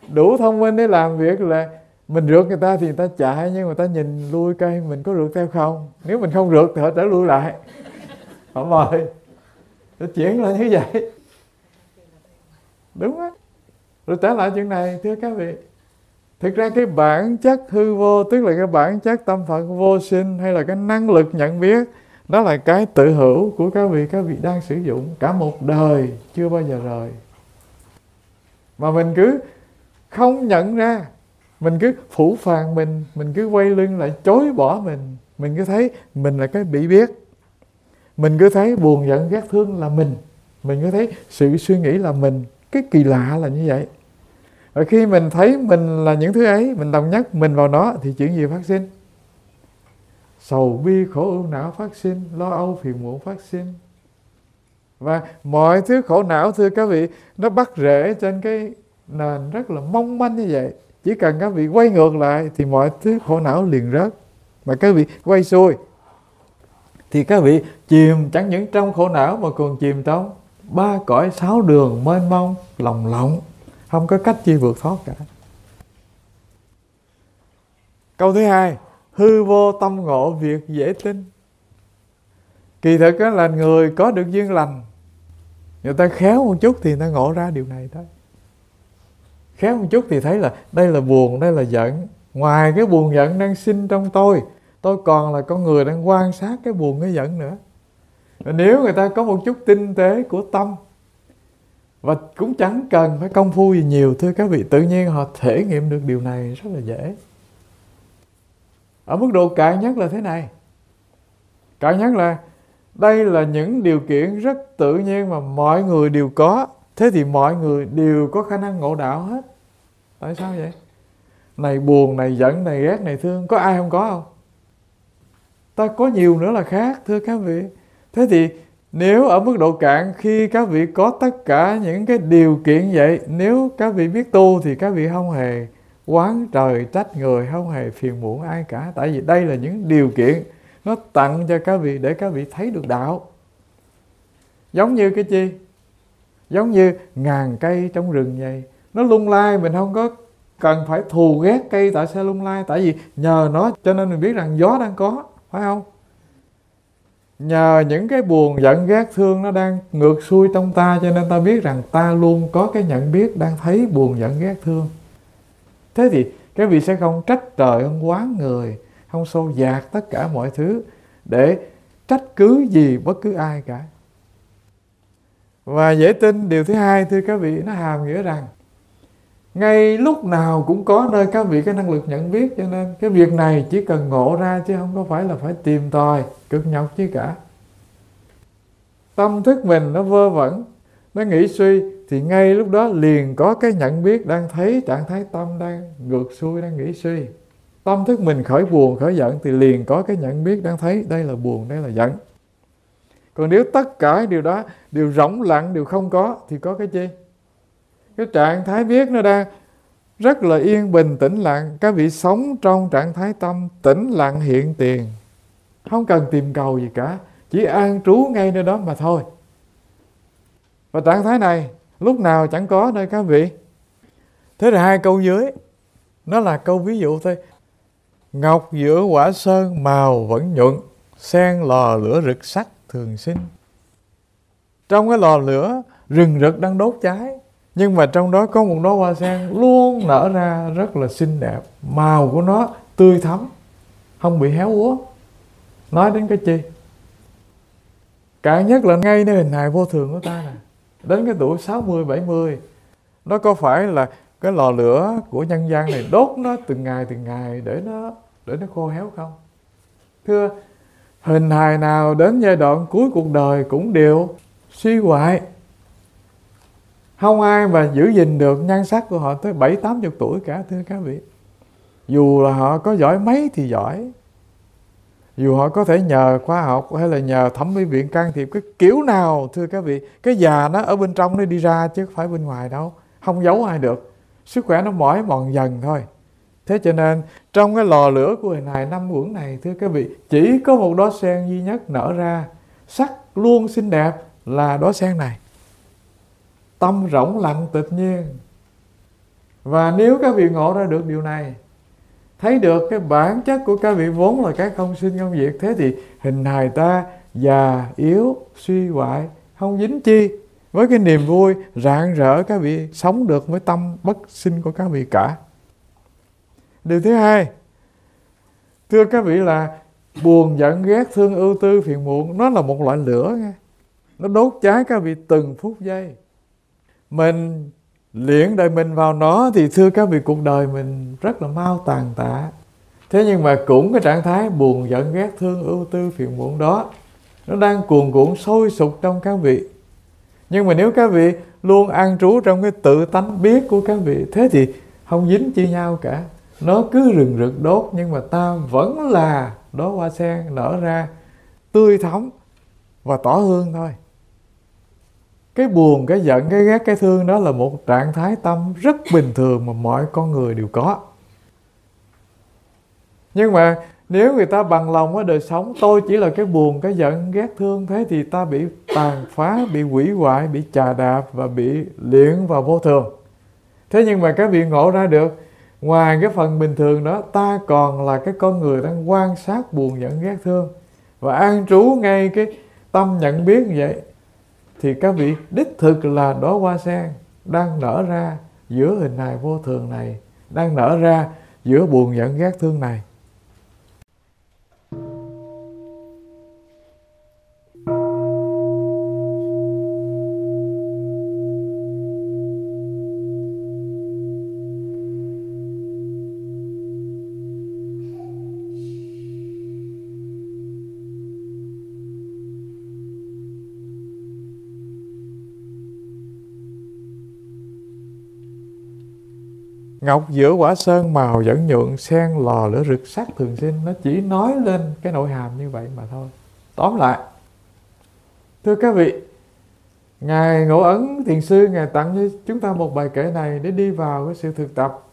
đủ thông minh để làm việc là mình rượt người ta thì người ta chạy, nhưng người ta nhìn lui cây mình có rượt theo không. Nếu mình không rượt thì họ trở lui lại, họ mời, nó chuyển là như vậy. Đúng á. Rồi trở lại chuyện này, thưa các vị, thực ra cái bản chất hư vô, tức là cái bản chất tâm Phật vô sinh, hay là cái năng lực nhận biết, đó là cái tự hữu của các vị đang sử dụng cả một đời chưa bao giờ rời. Mà mình cứ không nhận ra, mình cứ phủ phàng mình cứ quay lưng lại chối bỏ mình cứ thấy mình là cái bị biết, mình cứ thấy buồn giận ghét thương là mình cứ thấy sự suy nghĩ là mình. Cái kỳ lạ là như vậy. Và khi mình thấy mình là những thứ ấy, mình đồng nhất mình vào nó, thì chuyện gì phát sinh? Sầu bi khổ ưu não phát sinh, lo âu phiền muộn phát sinh. Và mọi thứ khổ não, thưa các vị, nó bắt rễ trên cái nền rất là mong manh như vậy. Chỉ cần các vị quay ngược lại thì mọi thứ khổ não liền rớt. Mà các vị quay xuôi thì các vị chìm chẳng những trong khổ não, mà còn chìm trong 3 cõi 6 đường mênh mông lồng lộng, không có cách chi vượt thoát cả. Câu thứ hai, hư vô tâm ngộ việc dễ tin. Kỳ thực đó là người có được duyên lành, người ta khéo một chút thì người ta ngộ ra điều này thôi. Khéo một chút thì thấy là đây là buồn, đây là giận. Ngoài cái buồn giận đang sinh trong tôi còn là con người đang quan sát cái buồn cái giận nữa. Và nếu người ta có một chút tinh tế của tâm, và cũng chẳng cần phải công phu gì nhiều, thưa các vị, tự nhiên họ thể nghiệm được điều này rất là dễ. Ở mức độ cạn nhất là thế này. Cạn nhất là đây là những điều kiện rất tự nhiên mà mọi người đều có. Thế thì mọi người đều có khả năng ngộ đạo hết. Tại sao vậy? Này buồn, này giận, này ghét, này thương, có ai không có không? Ta có nhiều nữa là khác, thưa các vị. Thế thì nếu ở mức độ cạn, khi các vị có tất cả những cái điều kiện vậy, nếu các vị biết tu thì các vị không hề oán trời trách người, không hề phiền muộn ai cả. Tại vì đây là những điều kiện nó tặng cho các vị để các vị thấy được đạo. Giống như cái chi? Giống như ngàn cây trong rừng vậy. Nó lung lay, mình không có cần phải thù ghét cây tại sao lung lay. Tại vì nhờ nó cho nên mình biết rằng gió đang có, phải không? Nhờ những cái buồn giận ghét thương nó đang ngược xuôi trong ta, cho nên ta biết rằng ta luôn có cái nhận biết đang thấy buồn giận ghét thương. Thế thì các vị sẽ không trách trời, không oán người, không xô dạt tất cả mọi thứ để trách cứ gì bất cứ ai cả. Và dễ tin điều thứ hai, thưa các vị, nó hàm nghĩa rằng ngay lúc nào cũng có nơi các vị cái năng lực nhận biết, cho nên cái việc này chỉ cần ngộ ra chứ không có phải là phải tìm tòi cực nhọc chứ cả. Tâm thức mình nó vơ vẩn, nó nghĩ suy, thì ngay lúc đó liền có cái nhận biết đang thấy trạng thái tâm đang ngược xuôi, đang nghĩ suy. Tâm thức mình khởi buồn, khởi giận thì liền có cái nhận biết đang thấy đây là buồn, đây là giận. Còn nếu tất cả điều đó đều rỗng lặng, đều không có, thì có cái chi? Cái trạng thái biết nó đang rất là yên bình, tĩnh lặng. Các vị sống trong trạng thái tâm tĩnh lặng hiện tiền, không cần tìm cầu gì cả, chỉ an trú ngay nơi đó mà thôi. Và trạng thái này lúc nào chẳng có nơi các vị. Thế là hai câu dưới nó là câu ví dụ thôi. Ngọc giữa quả sơn màu vẫn nhuận, sen lò lửa rực sắc thường sinh. Trong cái lò lửa rừng rực đang đốt cháy, nhưng mà trong đó có một đóa hoa sen luôn nở ra rất là xinh đẹp. Màu của nó tươi thắm, không bị héo úa. Nói đến cái chi? Cạn nhất là ngay nơi hình hài vô thường của ta nè. Đến cái tuổi 60, 70, nó có phải là cái lò lửa của nhân gian này đốt nó từng ngày để nó khô héo không? Thưa, hình hài nào đến giai đoạn cuối cuộc đời cũng đều suy hoại. Không ai mà giữ gìn được nhan sắc của họ tới 70-80 tuổi cả, thưa các vị. Dù là họ có giỏi mấy thì giỏi, dù họ có thể nhờ khoa học hay là nhờ thẩm mỹ viện can thiệp cái kiểu nào, thưa các vị, cái già nó ở bên trong nó đi ra chứ không phải bên ngoài đâu, không giấu ai được. Sức khỏe nó mỏi mòn dần thôi. Thế cho nên trong cái lò lửa của hình hài năm uẩn này, thưa các vị, chỉ có một đóa sen duy nhất nở ra, sắc luôn xinh đẹp là đóa sen này. Tâm rỗng lặng tịch nhiên. Và nếu các vị ngộ ra được điều này, thấy được cái bản chất của các vị vốn là cái không sinh không diệt, thế thì hình hài ta già yếu suy hoại không dính chi, với cái niềm vui rạng rỡ các vị sống được với tâm bất sinh của các vị cả. Điều thứ hai, thưa các vị, là buồn giận ghét thương ưu tư phiền muộn, nó là một loại lửa nghe. Nó đốt cháy các vị từng phút giây. Mình luyện đời mình vào nó thì thưa các vị, cuộc đời mình rất là mau tàn tạ. Thế nhưng mà cũng cái trạng thái buồn giận ghét thương ưu tư phiền muộn đó, nó đang cuồn cuộn sôi sục trong các vị. Nhưng mà nếu các vị luôn an trú trong cái tự tánh biết của các vị, thế thì không dính chi nhau cả. Nó cứ rừng rực đốt, nhưng mà ta vẫn là đóa hoa sen nở ra tươi thắm và tỏ hương thôi. Cái buồn, cái giận, cái ghét, cái thương đó là một trạng thái tâm rất bình thường mà mọi con người đều có. Nhưng mà nếu người ta bằng lòng ở đời sống, tôi chỉ là cái buồn, cái giận, ghét thương, thế thì ta bị tàn phá, bị hủy hoại, bị chà đạp và bị luyện vào vô thường. Thế nhưng mà các vị ngộ ra được, ngoài cái phần bình thường đó, ta còn là cái con người đang quan sát buồn giận ghét thương và an trú ngay cái tâm nhận biết như vậy, thì các vị đích thực là đóa hoa sen đang nở ra giữa hình hài vô thường này, đang nở ra giữa buồn giận ghét thương này. Ngọc giữa quả sơn màu vẫn nhuận, sen lò lửa rực sắc thường sinh. Nó chỉ nói lên cái nội hàm như vậy mà thôi. Tóm lại, thưa các vị, Ngài Ngộ Ấn Thiền Sư, Ngài tặng cho chúng ta một bài kệ này để đi vào cái sự thực tập.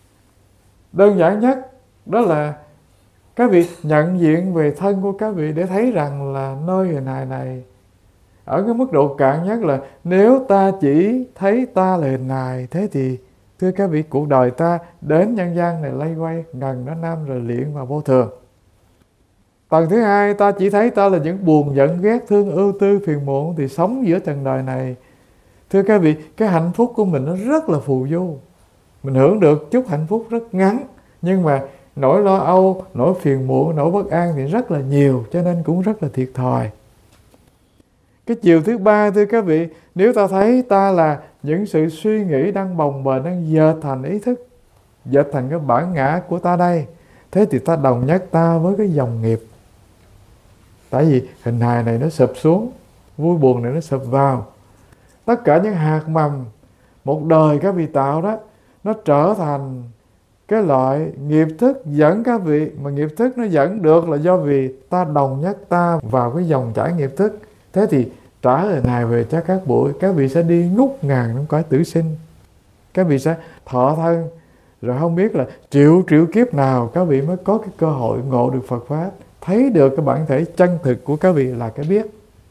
Đơn giản nhất đó là các vị nhận diện về thân của các vị để thấy rằng là nơi hình hài này, ở cái mức độ cạn nhất là nếu ta chỉ thấy ta là hình hài, thế thì thưa các vị, cuộc đời ta đến nhân gian này lay quay ngần đó năm rồi luyện vào vô thường. Tầng thứ hai, ta chỉ thấy ta là những buồn giận ghét thương ưu tư phiền muộn, thì sống giữa trần đời này, thưa các vị, cái hạnh phúc của mình nó rất là phù du. Mình hưởng được chút hạnh phúc rất ngắn, nhưng mà nỗi lo âu, nỗi phiền muộn, nỗi bất an thì rất là nhiều, cho nên cũng rất là thiệt thòi. Cái chiều thứ ba, thưa các vị, nếu ta thấy ta là những sự suy nghĩ đang bồng bềnh, đang dệt thành ý thức, dệt thành cái bản ngã của ta đây, thế thì ta đồng nhất ta với cái dòng nghiệp. Tại vì hình hài này nó sụp xuống, vui buồn này nó sụp vào. Tất cả những hạt mầm một đời các vị tạo đó, nó trở thành cái loại nghiệp thức dẫn các vị. Mà nghiệp thức nó dẫn được là do vì ta đồng nhất ta vào cái dòng chảy nghiệp thức. Thế thì trả lời này về cho các buổi, các vị sẽ đi ngút ngàn trong cõi tử sinh. Các vị sẽ thọ thân, rồi không biết là triệu kiếp nào các vị mới có cái cơ hội ngộ được Phật Pháp, thấy được cái bản thể chân thực của các vị là cái biết.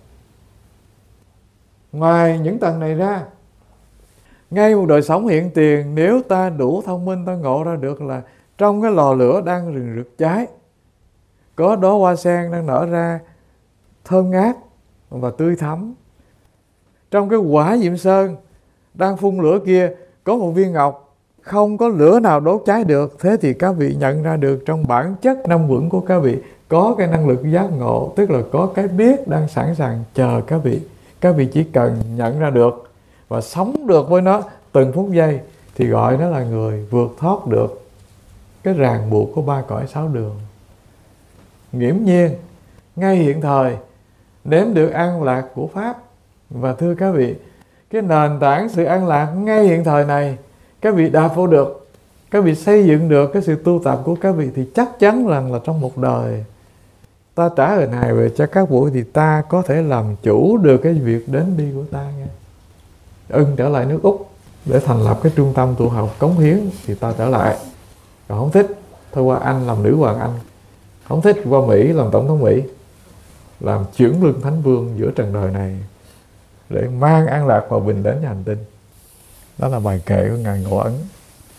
Ngoài những tầng này ra, ngay một đời sống hiện tiền, nếu ta đủ thông minh, ta ngộ ra được là trong cái lò lửa đang rừng rực cháy, có đóa hoa sen đang nở ra thơm ngát và tươi thắm. Trong cái quả diệm sơn đang phun lửa kia, có một viên ngọc không có lửa nào đốt cháy được. Thế thì các vị nhận ra được trong bản chất năm vững của các vị có cái năng lực giác ngộ, tức là có cái biết đang sẵn sàng chờ các vị. Các vị chỉ cần nhận ra được và sống được với nó từng phút giây thì gọi nó là người vượt thoát được cái ràng buộc của ba cõi sáu đường. Nghiễm nhiên ngay hiện thời nếm được an lạc của Pháp. Và thưa các vị, cái nền tảng sự an lạc ngay hiện thời này các vị đạp vô được, các vị xây dựng được cái sự tu tập của các vị, thì chắc chắn rằng là trong một đời ta trả hình hài về cho các buổi thì ta có thể làm chủ được cái việc đến đi của ta nghe. Trở lại nước Úc để thành lập cái trung tâm tu học cống hiến thì ta trở lại. Còn không thích, thôi qua Anh làm nữ hoàng Anh. Không thích, qua Mỹ làm tổng thống Mỹ, làm chuyển luân thánh vương giữa trần đời này để mang an lạc hòa bình đến cho hành tinh. Đó là bài kệ của Ngài Ngộ Ấn.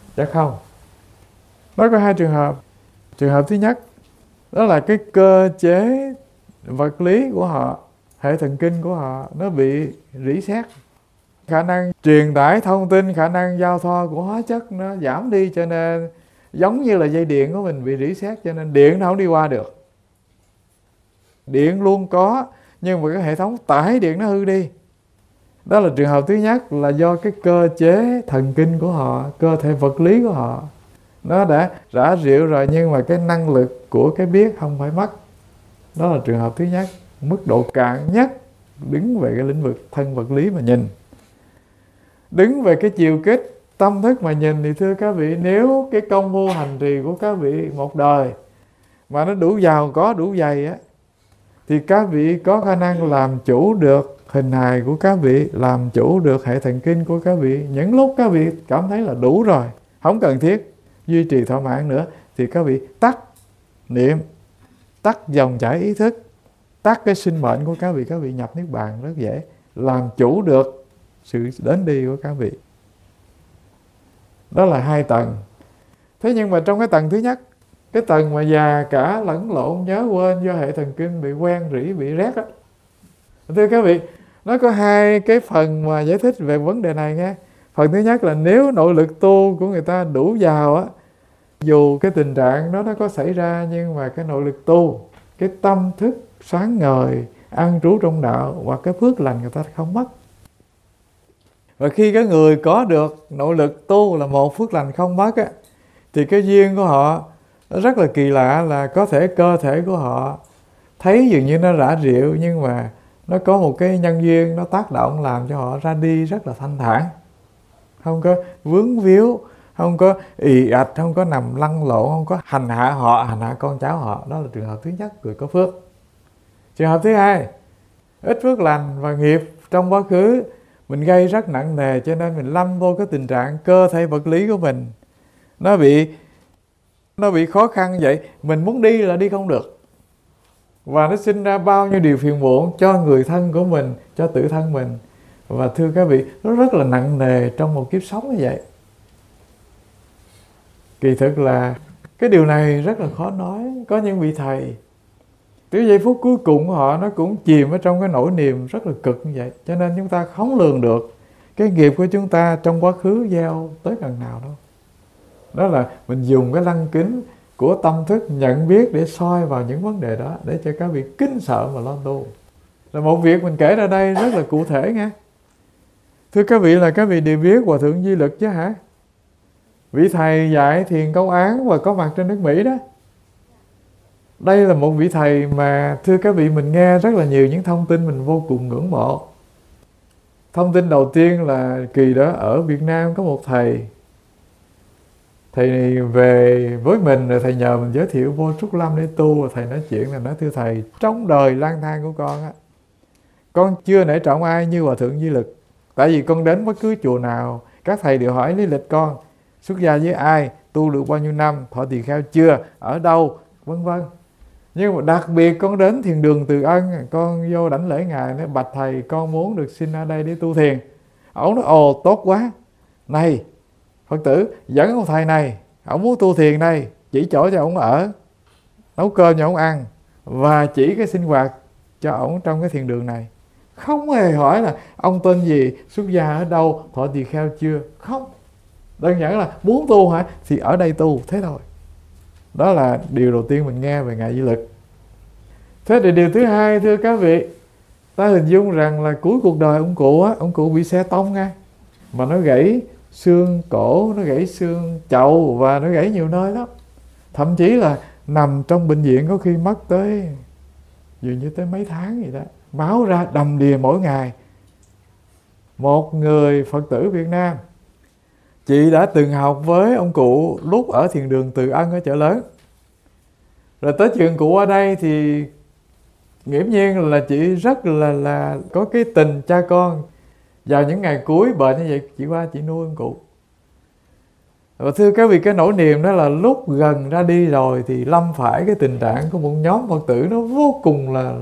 Chắc không. Nó có hai trường hợp. Trường hợp thứ nhất, đó là cái cơ chế vật lý của họ, hệ thần kinh của họ nó bị rỉ sét. Khả năng truyền tải thông tin, khả năng giao thoa của hóa chất nó giảm đi, cho nên giống như là dây điện của mình bị rỉ sét, cho nên điện nó không đi qua được. Điện luôn có, nhưng mà cái hệ thống tải điện nó hư đi. Đó là trường hợp thứ nhất, là do cái cơ chế thần kinh của họ, cơ thể vật lý của họ nó đã rã rịa rồi, nhưng mà cái năng lực của cái biết không phải mất. Đó là trường hợp thứ nhất, mức độ cạn nhất, đứng về cái lĩnh vực thân vật lý mà nhìn. Đứng về cái chiều kích tâm thức mà nhìn thì thưa các vị, nếu cái công phu hành trì của các vị một đời mà nó đủ giàu có, đủ dày á, thì các vị có khả năng làm chủ được hình hài của các vị, làm chủ được hệ thần kinh của các vị. Những lúc các vị cảm thấy là đủ rồi, không cần thiết duy trì thỏa mãn nữa, thì các vị tắt niệm, tắt dòng chảy ý thức, tắt cái sinh mệnh của các vị nhập niết bàn rất dễ, làm chủ được sự đến đi của các vị. Đó là hai tầng. Thế nhưng mà trong cái tầng thứ nhất, cái tầng mà già cả lẫn lộn, nhớ quên do hệ thần kinh bị quen rỉ, bị rét á, thưa các vị, nó có hai cái phần mà giải thích về vấn đề này nghe. Phần thứ nhất là nếu nội lực tu của người ta đủ giàu á, dù cái tình trạng đó nó có xảy ra, nhưng mà cái nội lực tu, cái tâm thức sáng ngời, an trú trong đạo hoặc cái phước lành người ta không mất. Và khi cái người có được nội lực tu là một, phước lành không mất á, thì cái duyên của họ nó rất là kỳ lạ, là có thể cơ thể của họ thấy dường như nó rã rịa, nhưng mà nó có một cái nhân duyên nó tác động làm cho họ ra đi rất là thanh thản, không có vướng víu, không có ì ạch, không có nằm lăn lộn, không có hành hạ họ, hành hạ con cháu họ. Đó là trường hợp thứ nhất, người có phước. Trường hợp thứ hai, ít phước lành và nghiệp trong quá khứ mình gây rất nặng nề, cho nên mình lâm vô cái tình trạng cơ thể vật lý của mình nó bị khó khăn vậy, mình muốn đi là đi không được, và nó sinh ra bao nhiêu điều phiền muộn cho người thân của mình, cho tự thân mình. Và thưa các vị, nó rất là nặng nề trong một kiếp sống như vậy. Kỳ thực là cái điều này rất là khó nói. Có những vị thầy từ giây phút cuối cùng của họ nó cũng chìm ở trong cái nỗi niềm rất là cực như vậy, cho nên chúng ta không lường được cái nghiệp của chúng ta trong quá khứ gieo tới gần nào đâu. Đó là mình dùng cái lăng kính của tâm thức nhận biết để soi vào những vấn đề đó, để cho các vị kính sợ mà lo tu. Là một việc mình kể ra đây rất là cụ thể nghe. Thưa các vị, là các vị đều biết Hòa Thượng Duy Lực chứ hả? Vị thầy dạy thiền Công Án và có mặt trên nước Mỹ đó. Đây là một vị thầy mà thưa các vị, mình nghe rất là nhiều những thông tin mình vô cùng ngưỡng mộ. Thông tin đầu tiên là kỳ đó ở Việt Nam có một thầy này về với mình, rồi thầy nhờ mình giới thiệu vô Trúc Lâm để tu. Thầy nói chuyện là nói: thưa thầy, trong đời lang thang của con á, con chưa nể trọng ai như Hòa Thượng Duy Lực. Tại vì con đến bất cứ chùa nào, các thầy đều hỏi lý lịch con, xuất gia với ai, tu được bao nhiêu năm, thọ tỳ kheo chưa, ở đâu, vân vân. Nhưng mà đặc biệt con đến thiền đường Từ Ân, con vô đảnh lễ ngài, nói: bạch thầy, con muốn được xin ở đây để tu thiền. Ông nói: ồ, tốt quá, này Phật tử, dẫn ông thầy này, ông muốn tu thiền đây, chỉ chỗ cho ông ở, nấu cơm cho ông ăn, và chỉ cái sinh hoạt cho ông trong cái thiền đường này. Không hề hỏi là ông tên gì, xuất gia ở đâu, thọ tỳ kheo chưa. Không, đơn giản là muốn tu hả thì ở đây tu, thế thôi. Đó là điều đầu tiên mình nghe về ngài Duy Lực. Thế thì điều thứ hai, thưa các vị, ta hình dung rằng là cuối cuộc đời ông cụ á, ông cụ bị xe tông nha, mà nó gãy xương cổ, nó gãy xương chậu và nó gãy nhiều nơi lắm. Thậm chí là nằm trong bệnh viện có khi mất tới dường như tới mấy tháng vậy đó, máu ra đầm đìa mỗi ngày. Một người Phật tử Việt Nam, chị đã từng học với ông cụ lúc ở thiền đường Từ Ân ở Chợ Lớn, rồi tới trường cụ ở đây thì nghiễm nhiên là chị rất là có cái tình cha con. Vào những ngày cuối bệnh như vậy, chị qua chị nuôi ông cụ. Và thưa các vị, cái nỗi niềm đó là lúc gần ra đi rồi thì lâm phải cái tình trạng của một nhóm Phật tử nó vô cùng là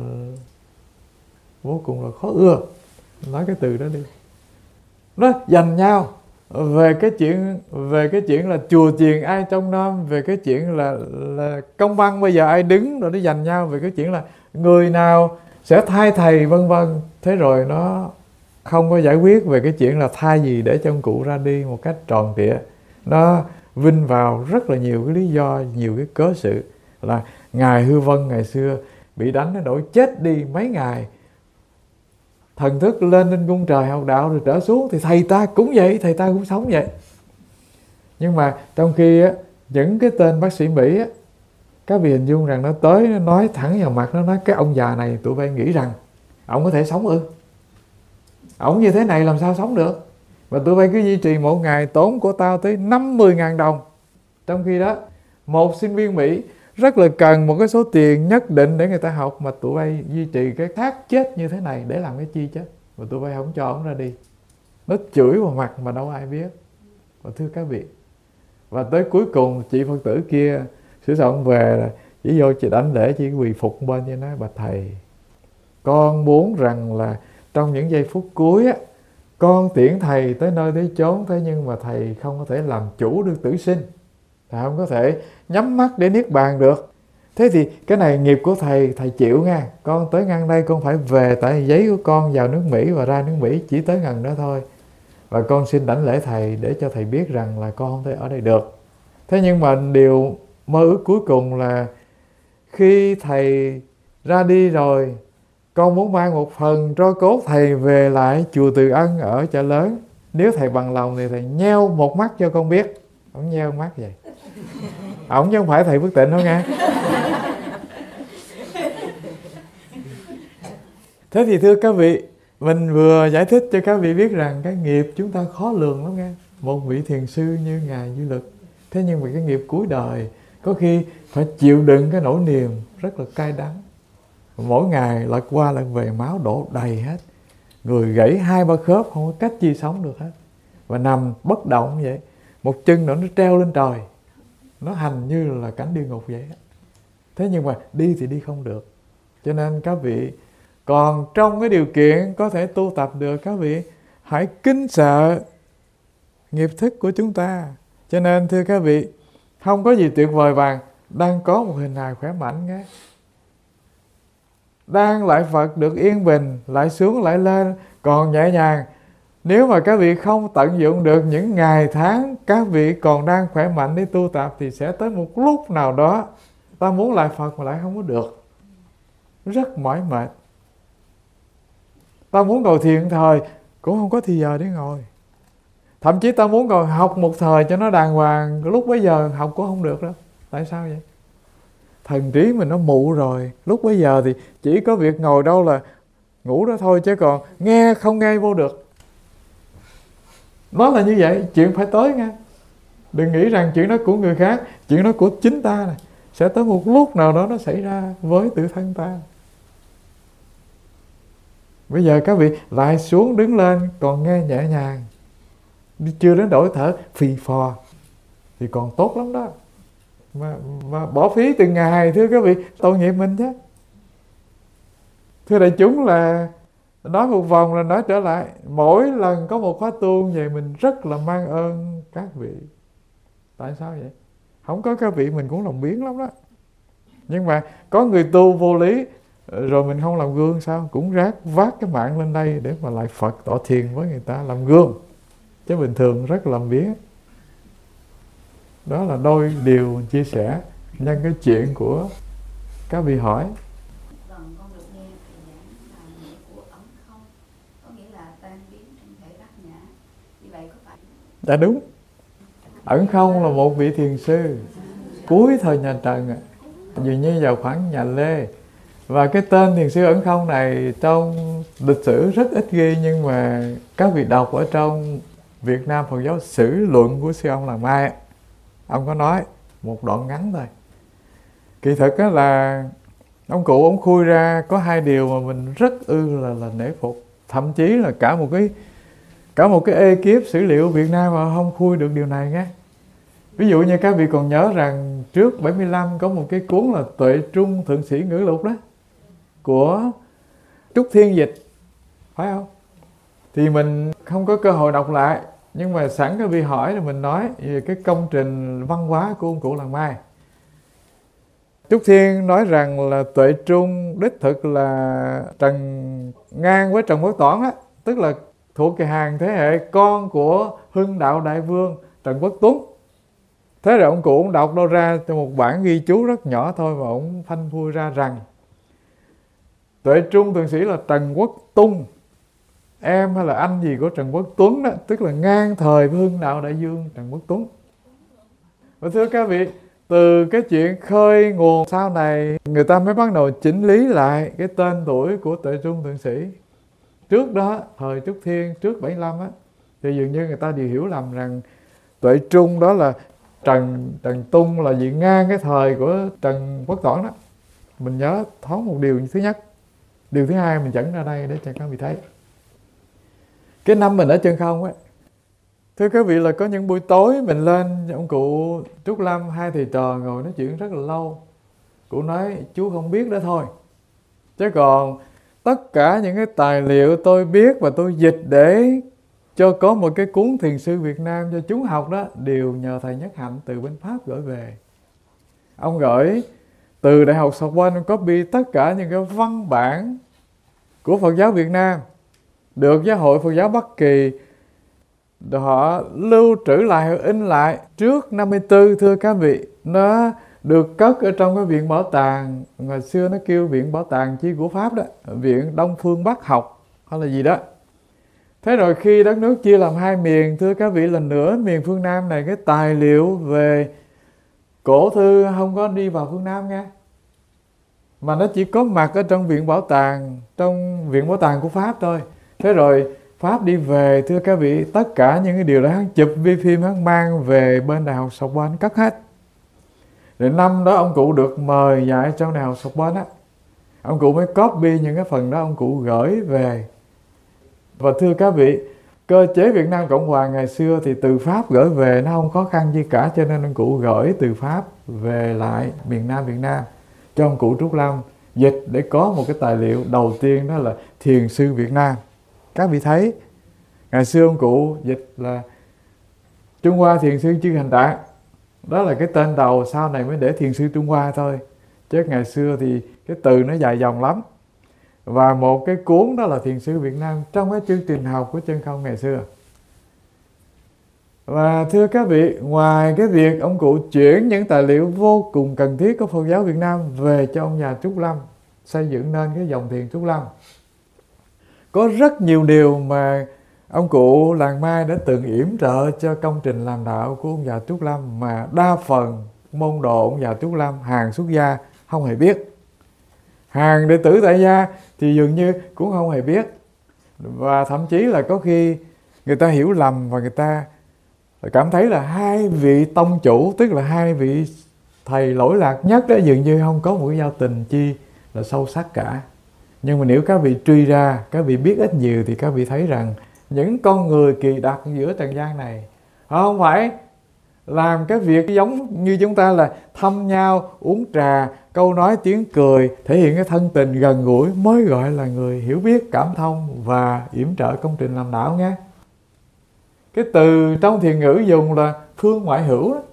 khó ưa, nói cái từ đó đi, nó giành nhau về cái chuyện là chùa chiền ai trông nom, về cái chuyện là công văn bây giờ ai đứng rồi nó giành nhau, về cái chuyện là người nào sẽ thay thầy vân vân. Thế rồi nó không có giải quyết về cái chuyện là thay gì để cho ông cụ ra đi một cách tròn trịa. Nó vin vào rất là nhiều cái lý do, nhiều cái cớ sự, là ngài Hư Vân ngày xưa bị đánh đến nỗi chết đi mấy ngày, thần thức lên trên cung trời học đạo rồi trở xuống, thì thầy ta cũng vậy, thầy ta cũng sống vậy. Nhưng mà trong khi á, những cái tên bác sĩ Mỹ á, các vị hình dung rằng nó tới, nó nói thẳng vào mặt, nó nói cái ông già này tụi bay nghĩ rằng ông có thể sống ư? Ông như thế này làm sao sống được? Và tụi bay cứ duy trì mỗi ngày tốn của tao tới 50.000 đồng. Trong khi đó một sinh viên Mỹ rất là cần một cái số tiền nhất định để người ta học, mà tụi bay duy trì cái thác chết như thế này để làm cái chi chứ? Mà tụi bay không cho ông ra đi. Nó chửi vào mặt mà đâu ai biết. Và thưa các vị, và tới cuối cùng chị Phật tử kia sửa soạn về là chỉ vô chị đánh lễ, chị quỳ phục bên cho nói: bạch thầy, con muốn rằng là trong những giây phút cuối á, con tiễn thầy tới nơi tới chốn, thế nhưng mà thầy không có thể làm chủ được tử sinh, thầy không có thể nhắm mắt để niết bàn được. Thế thì cái này nghiệp của thầy, thầy chịu nha. Con tới ngăn đây con phải về, tại giấy của con vào nước Mỹ và ra nước Mỹ chỉ tới ngần đó thôi. Và con xin đảnh lễ thầy để cho thầy biết rằng là con không thể ở đây được. Thế nhưng mà điều mơ ước cuối cùng là khi thầy ra đi rồi, con muốn mang một phần tro cốt thầy về lại chùa Từ Ân ở Chợ Lớn. Nếu thầy bằng lòng thì thầy nheo một mắt cho con biết. Ông nheo mắt vậy. Ông chứ không phải thầy Phước Tịnh đâu nghe. Thế thì thưa các vị, mình vừa giải thích cho các vị biết rằng cái nghiệp chúng ta khó lường lắm nghe. Một vị thiền sư như Ngài Duy Lực, thế nhưng mà cái nghiệp cuối đời có khi phải chịu đựng cái nỗi niềm rất là cay đắng. Mỗi ngày lại qua lại về máu đổ đầy hết, người gãy 2-3 khớp, không có cách chi sống được hết, và nằm bất động vậy. Một chân nữa nó treo lên trời, nó hành như là cảnh địa ngục vậy. Thế nhưng mà đi thì đi không được. Cho nên các vị còn trong cái điều kiện có thể tu tập được, các vị hãy kính sợ nghiệp thức của chúng ta. Cho nên thưa các vị, không có gì tuyệt vời bằng đang có một hình hài khỏe mạnh nghe, đang lại Phật được yên bình, lại xuống lại lên còn nhẹ nhàng. Nếu mà các vị không tận dụng được những ngày tháng các vị còn đang khỏe mạnh để tu tập, thì sẽ tới một lúc nào đó ta muốn lại Phật mà lại không có được, rất mỏi mệt. Ta muốn ngồi thiền thời cũng không có thì giờ để ngồi. Thậm chí ta muốn ngồi học một thời cho nó đàng hoàng, lúc bấy giờ học cũng không được đâu. Tại sao vậy? Thần trí mình nó mụ rồi. Lúc bấy giờ thì chỉ có việc ngồi đâu là ngủ đó thôi, chứ còn nghe không nghe vô được. Nó là như vậy, chuyện phải tới nghe. Đừng nghĩ rằng chuyện đó của người khác, chuyện đó của chính ta này. Sẽ tới một lúc nào đó nó xảy ra với tự thân ta. Bây giờ các vị lại xuống đứng lên còn nghe nhẹ nhàng, chưa đến đổi thở phì phò thì còn tốt lắm đó. Mà bỏ phí từng ngày, thưa các vị, tội nghiệp mình chứ. Thưa đại chúng, là nói một vòng là nói trở lại. Mỗi lần có một khóa tu vậy mình rất là mang ơn các vị. Tại sao vậy? Không có các vị mình cũng lòng biếng lắm đó. Nhưng mà có người tu vô lý rồi mình không làm gương sao? Cũng vác cái mạng lên đây để mà lại Phật tọa thiền với người ta làm gương. Chứ bình thường rất là làm biếng. Đó là đôi điều chia sẻ nhân cái chuyện của các vị hỏi. Vâng, con được nghe thầy giảng là nghĩa của ẩn không, có nghĩa là tan biến trong thể bát nhã. Như vậy có phải? Dạ đúng. Ẩn không là một vị thiền sư cuối thời nhà Trần, dường như vào khoảng nhà Lê. Và cái tên thiền sư Ẩn Không này trong lịch sử rất ít ghi, nhưng mà các vị đọc ở trong Việt Nam Phật giáo sử luận của sư ông Làng Mai, ông có nói một đoạn ngắn thôi. Kỳ thực đó là ông cụ ông khui ra có 2 điều mà mình rất là nể phục. Thậm chí là cả một cái ekip sử liệu Việt Nam mà không khui được điều này nghe. Ví dụ như các vị còn nhớ rằng trước 75 có một cái cuốn là Tuệ Trung Thượng Sĩ Ngữ Lục đó, của Trúc Thiên dịch, phải không? Thì mình không có cơ hội đọc lại, Nhưng mà sẵn cái vị hỏi thì mình nói về cái công trình văn hóa của ông cụ Làng Mai. Trúc Thiên nói rằng là Tuệ Trung đích thực là Trần ngang với Trần Quốc Toản á, tức là thuộc cái hàng thế hệ con của Hưng Đạo Đại Vương Trần Quốc Tuấn. Thế rồi ông cụ ông đọc đâu ra trong một bản ghi chú rất nhỏ thôi mà ông phanh phui ra rằng Tuệ Trung Thượng Sĩ là Trần Quốc Tung, em hay là anh gì của Trần Quốc Tuấn đó, tức là ngang thời với Hưng Đạo Đại Vương Trần Quốc Tuấn. Và thưa các vị, từ cái chuyện khơi nguồn sau này người ta mới bắt đầu chỉnh lý lại cái tên tuổi của Tuệ Trung Thượng Sĩ. Trước đó, thời Trúc Thiên, trước 75 á, thì dường như người ta đều hiểu lầm rằng Tuệ Trung đó là Trần Tung là vị ngang cái thời của Trần Quốc Toản đó. Mình nhớ thoáng một điều thứ nhất. Điều thứ hai mình dẫn ra đây để cho các vị thấy. Cái năm mình ở Chân Không ấy, thưa các vị là có những buổi tối mình lên, ông cụ Trúc Lâm hai thầy trò ngồi nói chuyện rất là lâu. Cụ nói chú không biết đó thôi, chứ còn tất cả những cái tài liệu tôi biết và tôi dịch để cho có một cái cuốn Thiền sư Việt Nam cho chú học đó đều nhờ thầy Nhất Hạnh từ bên Pháp gửi về. Ông gửi từ Đại học Sorbonne, copy tất cả những cái văn bản của Phật giáo Việt Nam được Giáo hội Phật giáo Bắc Kỳ họ lưu trữ lại, in lại trước 54. Thưa các vị, nó được cất ở trong cái viện bảo tàng, ngày xưa nó kêu viện bảo tàng chi của Pháp đó, viện Đông Phương Bắc học hay là gì đó. Thế rồi khi đất nước chia làm hai miền, thưa các vị, là nửa miền phương Nam này, cái tài liệu về cổ thư không có đi vào phương Nam nghe, mà nó chỉ có mặt ở trong viện bảo tàng của Pháp thôi. Thế rồi Pháp đi về, thưa các vị, tất cả những cái điều đó hắn chụp vi phim, hắn mang về bên Đại học Sorbonne cất hết. Rồi năm đó ông cụ được mời dạy trong Đại học Sorbonne á, ông cụ mới copy những cái phần đó, ông cụ gửi về. Và thưa các vị, cơ chế Việt Nam Cộng Hòa ngày xưa thì từ Pháp gửi về nó không khó khăn gì cả, cho nên ông cụ gửi từ Pháp về lại miền Nam Việt Nam cho ông cụ Trúc Lâm dịch để có một cái tài liệu đầu tiên, đó là Thiền sư Việt Nam. Các vị thấy, ngày xưa ông cụ dịch là Trung Hoa Thiền sư Chư Hành Tạng, đó là cái tên đầu, sau này mới để Thiền sư Trung Hoa thôi, chứ ngày xưa thì cái từ nó dài dòng lắm. Và một cái cuốn đó là Thiền sư Việt Nam trong cái chương trình học của Chân Không ngày xưa. Và thưa các vị, ngoài cái việc ông cụ chuyển những tài liệu vô cùng cần thiết của Phật giáo Việt Nam về cho ông già Trúc Lâm, xây dựng nên cái dòng thiền Trúc Lâm, có rất nhiều điều mà ông cụ Làng Mai đã từng yểm trợ cho công trình làm đạo của ông già Trúc Lâm mà đa phần môn đồ ông già Trúc Lâm, hàng xuất gia không hề biết. Hàng đệ tử tại gia thì dường như cũng không hề biết. Và thậm chí là có khi người ta hiểu lầm và người ta cảm thấy là hai vị tông chủ, tức là hai vị thầy lỗi lạc nhất đó, dường như không có một cái giao tình chi là sâu sắc cả. Nhưng mà nếu các vị truy ra, các vị biết ít nhiều thì các vị thấy rằng những con người kỳ đặc giữa trần gian này họ không phải làm cái việc giống như chúng ta là thăm nhau, uống trà, câu nói tiếng cười, thể hiện cái thân tình gần gũi mới gọi là người hiểu biết, cảm thông và yểm trợ công trình làm đạo nghe. Cái từ trong thiền ngữ dùng là phương ngoại hữu đó.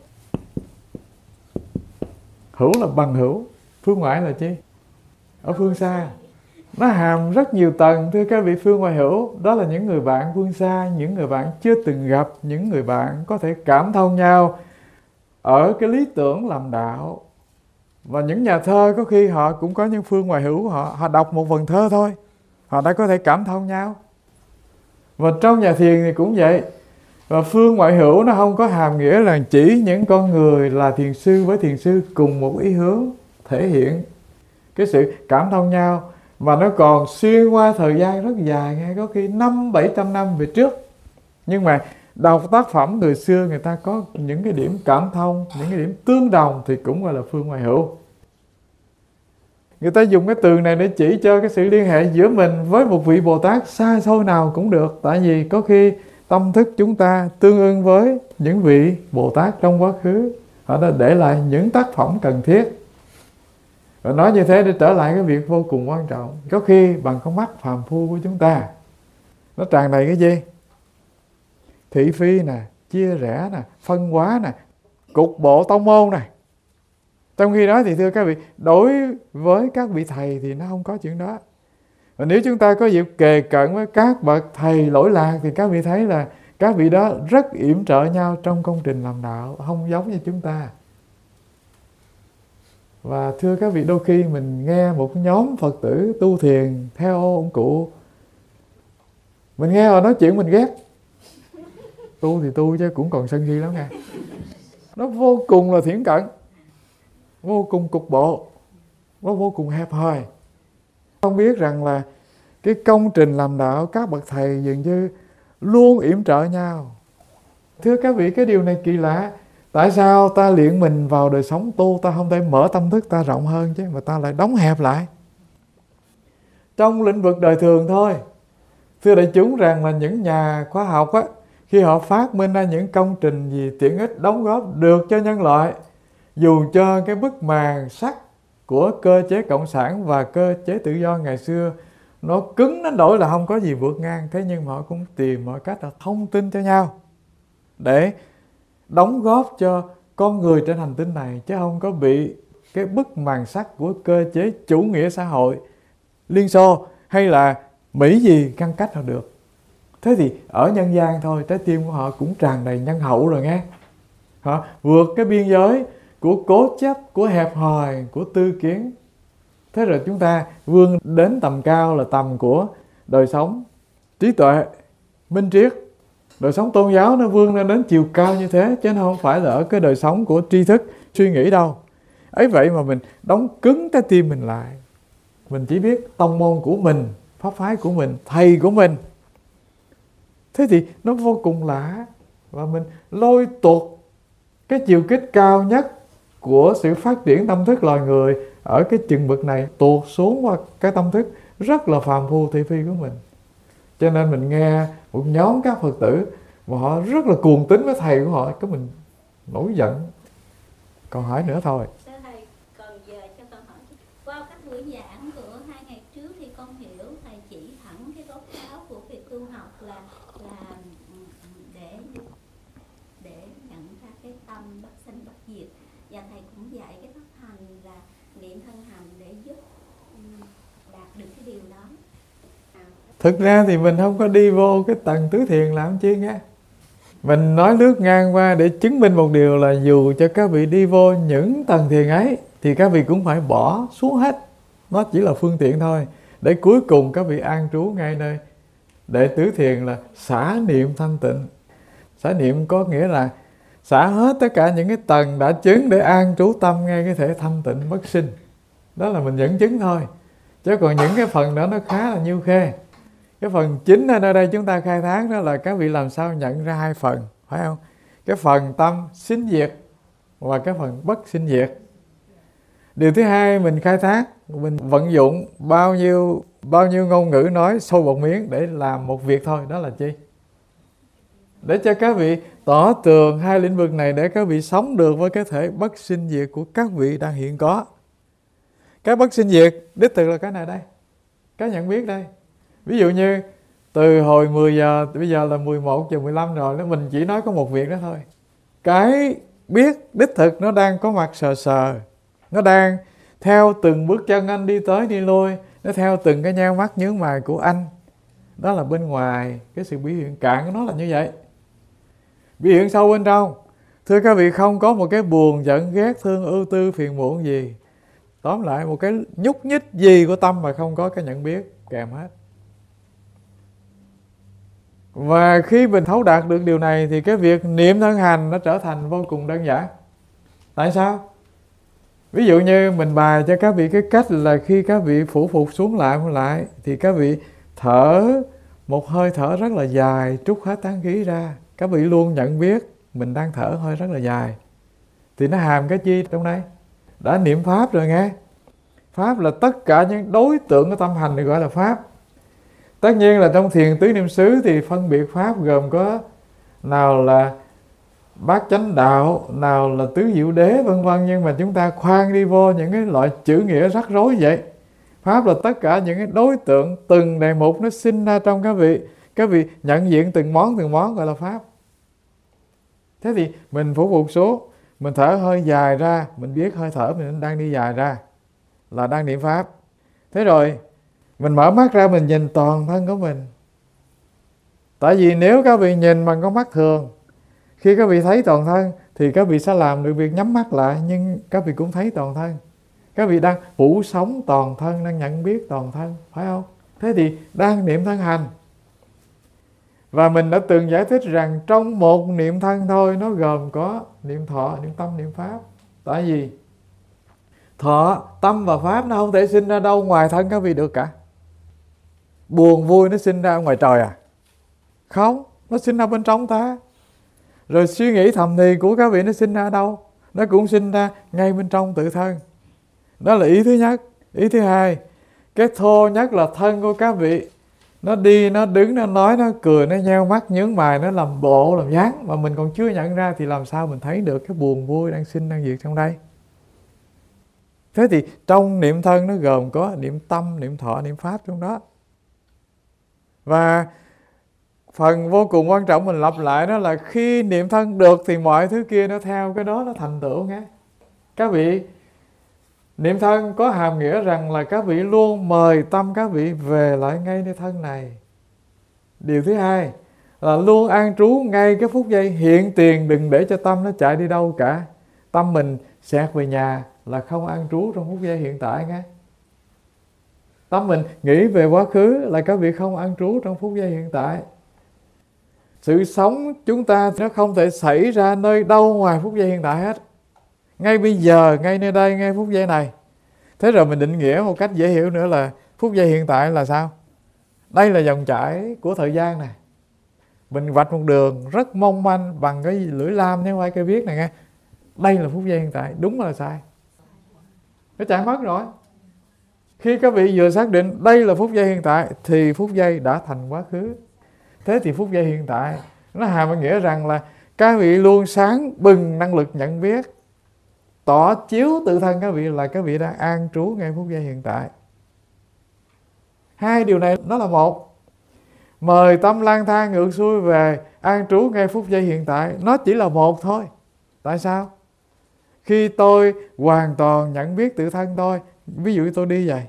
Hữu là bằng hữu, phương ngoại là chi? Ở phương xa. Nó hàm rất nhiều tầng, thưa các vị. Phương ngoại hữu đó là những người bạn phương xa, những người bạn chưa từng gặp, những người bạn có thể cảm thông nhau ở cái lý tưởng làm đạo. Và những nhà thơ có khi họ cũng có những phương ngoại hữu của họ đọc một vần thơ thôi, họ đã có thể cảm thông nhau. Và trong nhà thiền thì cũng vậy. Và phương ngoại hữu nó không có hàm nghĩa là chỉ những con người là thiền sư với thiền sư cùng một ý hướng thể hiện cái sự cảm thông nhau, mà nó còn xuyên qua thời gian rất dài, nghe có khi 500-700 năm về trước. Nhưng mà đọc tác phẩm người xưa, người ta có những cái điểm cảm thông, những cái điểm tương đồng thì cũng gọi là phương ngoại hữu. Người ta dùng cái từ này để chỉ cho cái sự liên hệ giữa mình với một vị Bồ Tát xa xôi nào cũng được. Tại vì có khi tâm thức chúng ta tương ưng với những vị Bồ Tát trong quá khứ, họ đã để lại những tác phẩm cần thiết. Và nói như thế để trở lại cái việc vô cùng quan trọng. Có khi bằng con mắt phàm phu của chúng ta, nó tràn đầy cái gì? thị phi nè, chia rẽ nè, phân hóa nè, cục bộ tông môn nè. Trong khi đó thì thưa các vị, đối với các vị thầy thì nó không có chuyện đó. Và nếu chúng ta có dịp kề cận với các bậc thầy lỗi lạc thì các vị thấy là các vị đó rất yểm trợ nhau trong công trình làm đạo, không giống như chúng ta. Và thưa các vị, đôi khi mình nghe một nhóm Phật tử tu thiền theo ông cụ, mình nghe họ nói chuyện mình ghét. Tu thì tu chứ cũng còn sân si lắm nha. Nó vô cùng là thiển cận, vô cùng cục bộ, nó vô cùng hẹp hòi. Không biết rằng là cái công trình làm đạo các bậc thầy dường như luôn yểm trợ nhau. Thưa các vị, cái điều này kỳ lạ. Tại sao ta luyện mình vào đời sống tu, ta không thể mở tâm thức ta rộng hơn chứ, mà ta lại đóng hẹp lại? Trong lĩnh vực đời thường thôi, thưa đại chúng rằng là những nhà khoa học á, khi họ phát minh ra những công trình gì tiện ích đóng góp được cho nhân loại, dù cho cái bức màn sắt của cơ chế cộng sản và cơ chế tự do ngày xưa nó cứng đến nỗi là không có gì vượt ngang, thế nhưng họ cũng tìm mọi cách là thông tin cho nhau để đóng góp cho con người trên hành tinh này, chứ không có bị cái bức màn sắt của cơ chế chủ nghĩa xã hội Liên Xô hay là Mỹ gì ngăn cách họ được. Thế thì ở nhân gian thôi, trái tim của họ cũng tràn đầy nhân hậu rồi nghe. Họ vượt cái biên giới của cố chấp, của hẹp hòi, của tư kiến. Thế rồi chúng ta vươn đến tầm cao là tầm của đời sống trí tuệ, minh triết. Đời sống tôn giáo nó vươn lên đến chiều cao như thế, chứ nó không phải là ở cái đời sống của tri thức, suy nghĩ đâu. Ấy vậy mà mình đóng cứng trái tim mình lại. Mình chỉ biết tông môn của mình, pháp phái của mình, thầy của mình. Thế thì nó vô cùng lạ. Và mình lôi tuột cái chiều kích cao nhất của sự phát triển tâm thức loài người ở cái chừng mực này, tuột xuống qua cái tâm thức rất là phàm phu thị phi của mình. Cho nên mình nghe một nhóm các Phật tử mà họ rất là cuồng tín với thầy của họ, cái mình nổi giận. Còn hỏi nữa thôi. Thầy, còn giờ cho con hỏi, qua các buổi giảng của 2 ngày trước thì con hiểu thầy chỉ thẳng cái gốc ráo của việc tu học là để nhận ra cái tâm bất sanh bất diệt, và thầy cũng dạy cái pháp hành là niệm thân hành để giúp đạt được cái điều đó. Thực ra thì mình không có đi vô cái tầng tứ thiền làm chi nghe. Mình nói lướt ngang qua để chứng minh một điều là dù cho các vị đi vô những tầng thiền ấy thì các vị cũng phải bỏ xuống hết. Nó chỉ là phương tiện thôi, để cuối cùng các vị an trú ngay nơi đệ tứ thiền là xả niệm thanh tịnh. Xả niệm có nghĩa là xả hết tất cả những cái tầng đã chứng để an trú tâm ngay cái thể thanh tịnh bất sinh. Đó là mình dẫn chứng thôi. Chứ còn những cái phần đó nó khá là nhiêu khê. Cái phần chính ở đây chúng ta khai thác đó là các vị làm sao nhận ra 2 phần, phải không? Cái phần tâm sinh diệt và cái phần bất sinh diệt. Điều thứ hai mình khai thác, mình vận dụng bao nhiêu ngôn ngữ nói sôi một miếng để làm một việc thôi, đó là chi? Để cho các vị tỏ tường 2 lĩnh vực này, để các vị sống được với cái thể bất sinh diệt của các vị đang hiện có. Cái bất sinh diệt đích thực là cái này đây, cái nhận biết đây. Ví dụ như từ hồi 10 giờ, bây giờ là 11 giờ 15 rồi, mình chỉ nói có một việc đó thôi. Cái biết đích thực nó đang có mặt sờ sờ. Nó đang theo từng bước chân anh đi tới đi lui. Nó theo từng cái nheo mắt nhướng mày của anh. Đó là bên ngoài, cái sự biểu hiện cạn của nó là như vậy. Biểu hiện sâu bên trong, thưa các vị, không có một cái buồn, giận, ghét, thương, ưu tư, phiền muộn gì. Tóm lại một cái nhúc nhích gì của tâm mà không có cái nhận biết kèm hết. Và khi mình thấu đạt được điều này thì cái việc niệm thân hành nó trở thành vô cùng đơn giản. Tại sao? Ví dụ như mình bài cho các vị cái cách là khi các vị phủ phục xuống lại thì các vị thở một hơi thở rất là dài, trút hết tán khí ra. Các vị luôn nhận biết mình đang thở hơi rất là dài. Thì nó hàm cái chi trong đây? Đã niệm Pháp rồi nghe. Pháp là tất cả những đối tượng của tâm hành được gọi là Pháp. Tất nhiên là trong thiền tứ niệm xứ thì phân biệt Pháp gồm có nào là bát chánh đạo, nào là tứ diệu đế vân vân, nhưng mà chúng ta khoan đi vô những cái loại chữ nghĩa rắc rối vậy. Pháp là tất cả những cái đối tượng, từng đề mục nó sinh ra trong các vị nhận diện từng món gọi là Pháp. Thế thì mình phục vụ xuống, mình thở hơi dài ra, mình biết hơi thở mình đang đi dài ra là đang niệm Pháp. Thế rồi mình mở mắt ra, mình nhìn toàn thân của mình. Tại vì nếu các vị nhìn bằng con mắt thường, khi các vị thấy toàn thân thì các vị sẽ làm được việc nhắm mắt lại, nhưng các vị cũng thấy toàn thân. Các vị đang phủ sống toàn thân, đang nhận biết toàn thân, phải không? Thế thì đang niệm thân hành. Và mình đã từng giải thích rằng trong một niệm thân thôi, nó gồm có niệm thọ, niệm tâm, niệm pháp. Tại vì thọ, tâm và pháp nó không thể sinh ra đâu ngoài thân các vị được cả. Buồn vui nó sinh ra ngoài trời à? Không, nó sinh ra bên trong ta. Rồi suy nghĩ thầm thì của các vị nó sinh ra đâu? Nó cũng sinh ra ngay bên trong tự thân. Đó là ý thứ nhất. Ý thứ hai, cái thô nhất là thân của các vị. Nó đi, nó đứng, nó nói, nó cười, nó nheo mắt, nhướng mày, nó làm bộ, làm dáng mà mình còn chưa nhận ra thì làm sao mình thấy được cái buồn vui đang sinh, đang diệt trong đây. Thế thì trong niệm thân nó gồm có niệm tâm, niệm thọ, niệm pháp trong đó. Và phần vô cùng quan trọng mình lặp lại đó là khi niệm thân được thì mọi thứ kia nó theo cái đó nó thành tựu nghe. Các vị niệm thân có hàm nghĩa rằng là các vị luôn mời tâm các vị về lại ngay nơi thân này. Điều thứ hai là luôn an trú ngay cái phút giây hiện tiền, đừng để cho tâm nó chạy đi đâu cả. Tâm mình xẹt về nhà là không an trú trong phút giây hiện tại nghe. Tâm mình nghĩ về quá khứ là các vị không an trú trong phút giây hiện tại. Sự sống chúng ta nó không thể xảy ra nơi đâu ngoài phút giây hiện tại hết. Ngay bây giờ, ngay nơi đây, ngay phút giây này. Thế rồi mình định nghĩa một cách dễ hiểu nữa là phút giây hiện tại là sao? Đây là dòng chảy của thời gian này. Mình vạch một đường rất mong manh bằng cái lưỡi lam nếu ai cây viết này nghe. Đây là phút giây hiện tại, đúng là sai. Nó chạy mất rồi. Khi các vị vừa xác định đây là phút giây hiện tại thì phút giây đã thành quá khứ. Thế thì phút giây hiện tại nó hàm nghĩa rằng là các vị luôn sáng bừng năng lực nhận biết, tỏ chiếu tự thân các vị là các vị đang an trú ngay phút giây hiện tại. Hai điều này nó là một. Mời tâm lang thang ngược xuôi về an trú ngay phút giây hiện tại, nó chỉ là một thôi. Tại sao? Khi tôi hoàn toàn nhận biết tự thân tôi, ví dụ tôi đi vậy,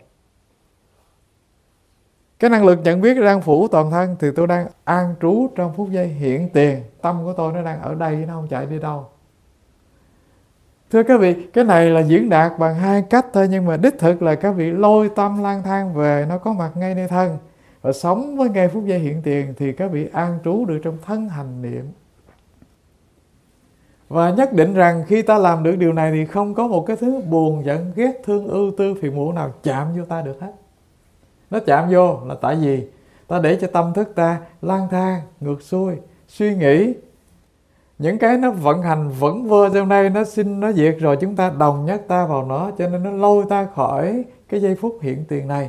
cái năng lực nhận biết đang phủ toàn thân thì tôi đang an trú trong phút giây hiện tiền. Tâm của tôi nó đang ở đây, nó không chạy đi đâu. Thưa các vị, cái này là diễn đạt bằng hai cách thôi, nhưng mà đích thực là các vị lôi tâm lang thang về, nó có mặt ngay nơi thân và sống với ngay phút giây hiện tiền thì các vị an trú được trong thân hành niệm. Và nhất định rằng khi ta làm được điều này thì không có một cái thứ buồn, giận, ghét, thương, ưu tư, phiền muộn nào chạm vô ta được hết. Nó chạm vô là tại vì ta để cho tâm thức ta lang thang, ngược xuôi, suy nghĩ. Những cái nó vận hành vẫn vơ trong đây, nó sinh, nó diệt rồi chúng ta đồng nhất ta vào nó, cho nên nó lôi ta khỏi cái giây phút hiện tiền này.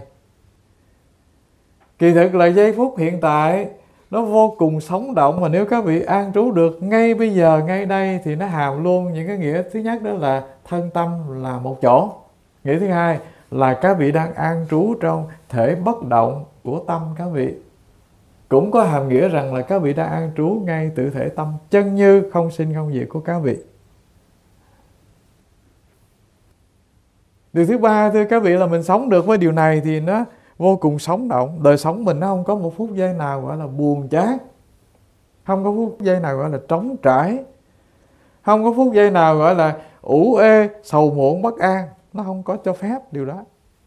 Kỳ thực là giây phút hiện tại nó vô cùng sống động, mà nếu các vị an trú được ngay bây giờ, ngay đây thì nó hàm luôn những cái nghĩa. Thứ nhất đó là thân tâm là một chỗ. Nghĩa thứ hai là các vị đang an trú trong thể bất động của tâm các vị. Cũng có hàm nghĩa rằng là các vị đang an trú ngay tự thể tâm chân như không sinh không diệt của các vị. Điều thứ ba, thưa các vị, là mình sống được với điều này thì nó vô cùng sống động. Đời sống mình nó không có một phút giây nào gọi là buồn chán, không có phút giây nào gọi là trống trải, không có phút giây nào gọi là ủ ê, sầu muộn, bất an. Nó không có cho phép điều đó.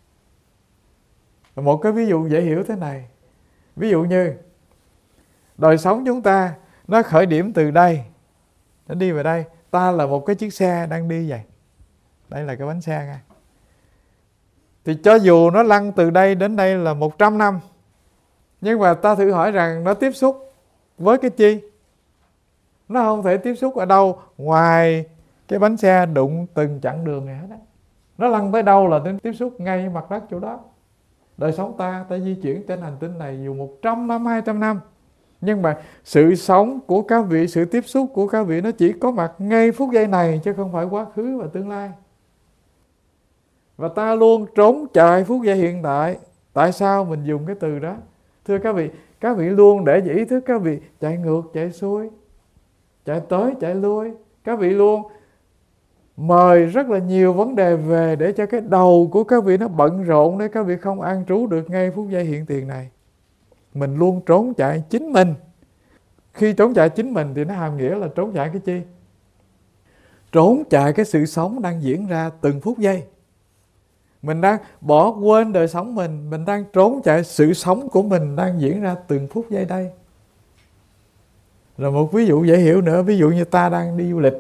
Một cái ví dụ dễ hiểu thế này. Ví dụ như đời sống chúng ta nó khởi điểm từ đây, nó đi về đây. Ta là một cái chiếc xe đang đi vậy. Đây là cái bánh xe nha. Thì cho dù nó lăn từ đây đến đây là 100 năm, nhưng mà ta thử hỏi rằng nó tiếp xúc với cái chi? Nó không thể tiếp xúc ở đâu ngoài cái bánh xe đụng từng chặng đường này hết á. Nó lăn tới đâu là đến tiếp xúc ngay mặt đất chỗ đó. Đời sống ta di chuyển trên hành tinh này dù 100 năm, 200 năm, nhưng mà sự sống của các vị, sự tiếp xúc của các vị nó chỉ có mặt ngay phút giây này, chứ không phải quá khứ và tương lai. Và ta luôn trốn chạy phút giây hiện tại. Tại sao mình dùng cái từ đó? Thưa các vị luôn để cho ý thức các vị chạy ngược, chạy xuôi. chạy tới chạy lui. Các vị luôn mời rất là nhiều vấn đề về để cho cái đầu của các vị nó bận rộn, để các vị không an trú được ngay phút giây hiện tiền này. Mình luôn trốn chạy chính mình. Khi trốn chạy chính mình thì nó hàm nghĩa là trốn chạy cái chi? Trốn chạy cái sự sống đang diễn ra từng phút giây. Mình đang bỏ quên đời sống mình đang trốn chạy sự sống của mình đang diễn ra từng phút giây đây. Rồi một ví dụ dễ hiểu nữa, ví dụ như ta đang đi du lịch,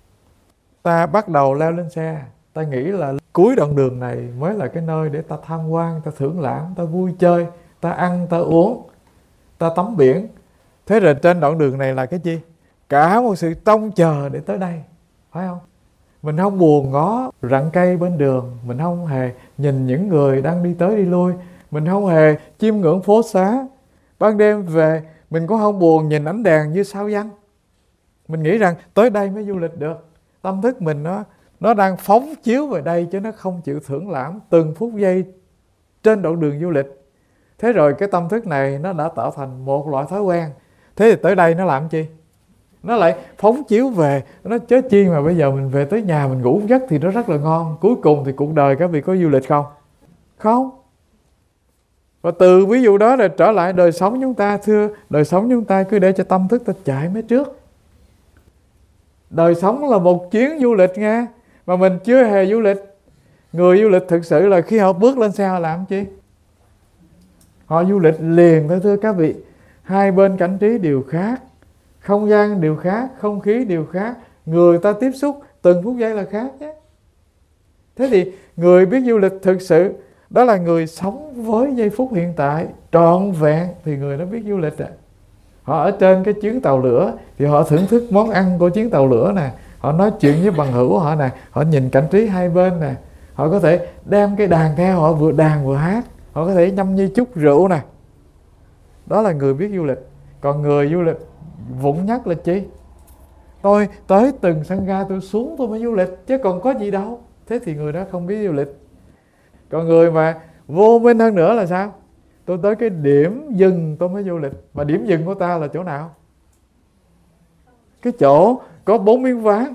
ta bắt đầu leo lên xe, ta nghĩ là cuối đoạn đường này mới là cái nơi để ta tham quan, ta thưởng lãm, ta vui chơi, ta ăn, ta uống, ta tắm biển. Thế rồi trên đoạn đường này là cái chi? Cả một sự trông chờ để tới đây, phải không? Mình không buồn ngó rặng cây bên đường, mình không hề nhìn những người đang đi tới đi lui, mình không hề chiêm ngưỡng phố xá. Ban đêm về mình cũng không buồn nhìn ánh đèn như sao danh. Mình nghĩ rằng tới đây mới du lịch được. Tâm thức mình nó đang phóng chiếu về đây, chứ nó không chịu thưởng lãm từng phút giây trên đoạn đường du lịch. Thế rồi cái tâm thức này nó đã tạo thành một loại thói quen. Thế thì tới đây nó làm chi? Nó lại phóng chiếu về. Nó chớ chi mà bây giờ mình về tới nhà mình ngủ giấc thì nó rất là ngon. Cuối cùng thì cuộc đời các vị có du lịch không? Không. Và từ ví dụ đó là trở lại đời sống chúng ta. Thưa, đời sống chúng ta cứ để cho tâm thức ta chạy mấy trước. Đời sống là một chuyến du lịch nghe, mà mình chưa hề du lịch. Người du lịch thực sự là khi họ bước lên xe họ làm chi? Họ du lịch liền thôi thưa các vị. Hai bên cảnh trí đều khác, không gian đều khác, không khí đều khác, người ta tiếp xúc từng phút giây là khác nhé. Thế thì người biết du lịch thực sự đó là người sống với giây phút hiện tại trọn vẹn, thì người đó biết du lịch ạ. Họ ở trên cái chuyến tàu lửa thì họ thưởng thức món ăn của chuyến tàu lửa nè, họ nói chuyện với bằng hữu họ nè, họ nhìn cảnh trí hai bên nè, họ có thể đem cái đàn theo, họ vừa đàn vừa hát, họ có thể nhâm nhi chút rượu nè. Đó là người biết du lịch. Còn người du lịch vụng nhắc là chi? Tôi tới từng sân ga tôi xuống tôi mới du lịch, chứ còn có gì đâu. Thế thì người đó không biết du lịch. Còn người mà vô minh hơn nữa là sao? Tôi tới cái điểm dừng tôi mới du lịch. Mà điểm dừng của ta là chỗ nào? Cái chỗ có 4 miếng ván,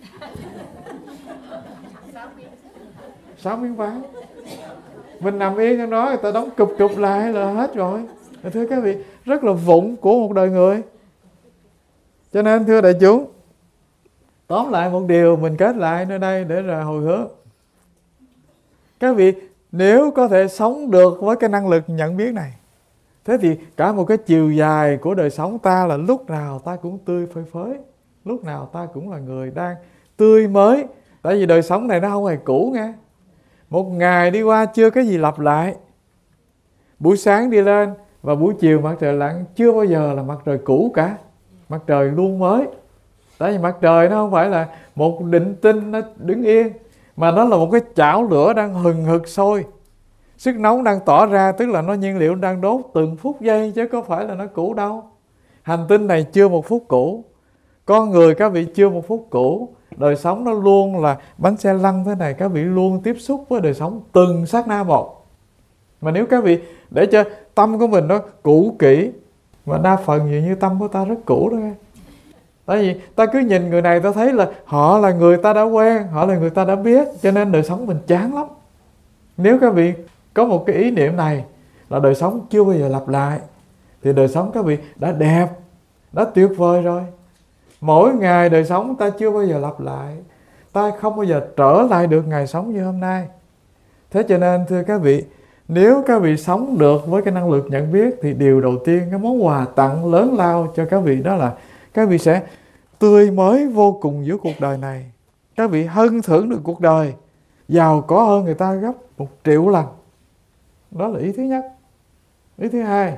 6 miếng ván. Mình nằm yên trong đó, người ta đóng cụp cụp lại là hết rồi. Thưa các vị, rất là vụng của một đời người. Cho nên thưa đại chúng, tóm lại một điều mình kết lại nơi đây để rồi hồi hướng. Các vị nếu có thể sống được với cái năng lực nhận biết này, thế thì cả một cái chiều dài của đời sống ta là lúc nào ta cũng tươi phơi phới, lúc nào ta cũng là người đang tươi mới. Tại vì đời sống này nó không hề cũ nghe. Một ngày đi qua chưa cái gì lặp lại. Buổi sáng đi lên và buổi chiều mặt trời lặn, chưa bao giờ là mặt trời cũ cả. Mặt trời luôn mới. Tại vì mặt trời nó không phải là một định tinh nó đứng yên, mà nó là một cái chảo lửa đang hừng hực sôi. Sức nóng đang tỏ ra, tức là nó nhiên liệu đang đốt từng phút giây, chứ có phải là nó cũ đâu. Hành tinh này chưa một phút cũ. Con người các vị chưa một phút cũ. Đời sống nó luôn là bánh xe lăn thế này, các vị luôn tiếp xúc với đời sống từng sát na một. Mà nếu các vị để cho tâm của mình nó cũ kỹ, mà đa phần dường như tâm của ta rất cũ đó nghe. Tại vì ta cứ nhìn người này ta thấy là họ là người ta đã quen, họ là người ta đã biết, cho nên đời sống mình chán lắm. Nếu các vị có một cái ý niệm này là đời sống chưa bao giờ lặp lại, thì đời sống các vị đã đẹp, đã tuyệt vời rồi. Mỗi ngày đời sống ta chưa bao giờ lặp lại, ta không bao giờ trở lại được ngày sống như hôm nay. Thế cho nên thưa các vị, nếu các vị sống được với cái năng lực nhận biết, thì điều đầu tiên, cái món quà tặng lớn lao cho các vị đó là các vị sẽ tươi mới vô cùng giữa cuộc đời này. Các vị hân thưởng được cuộc đời, giàu có hơn người ta gấp 1 triệu lần. Đó là ý thứ nhất. Ý thứ hai,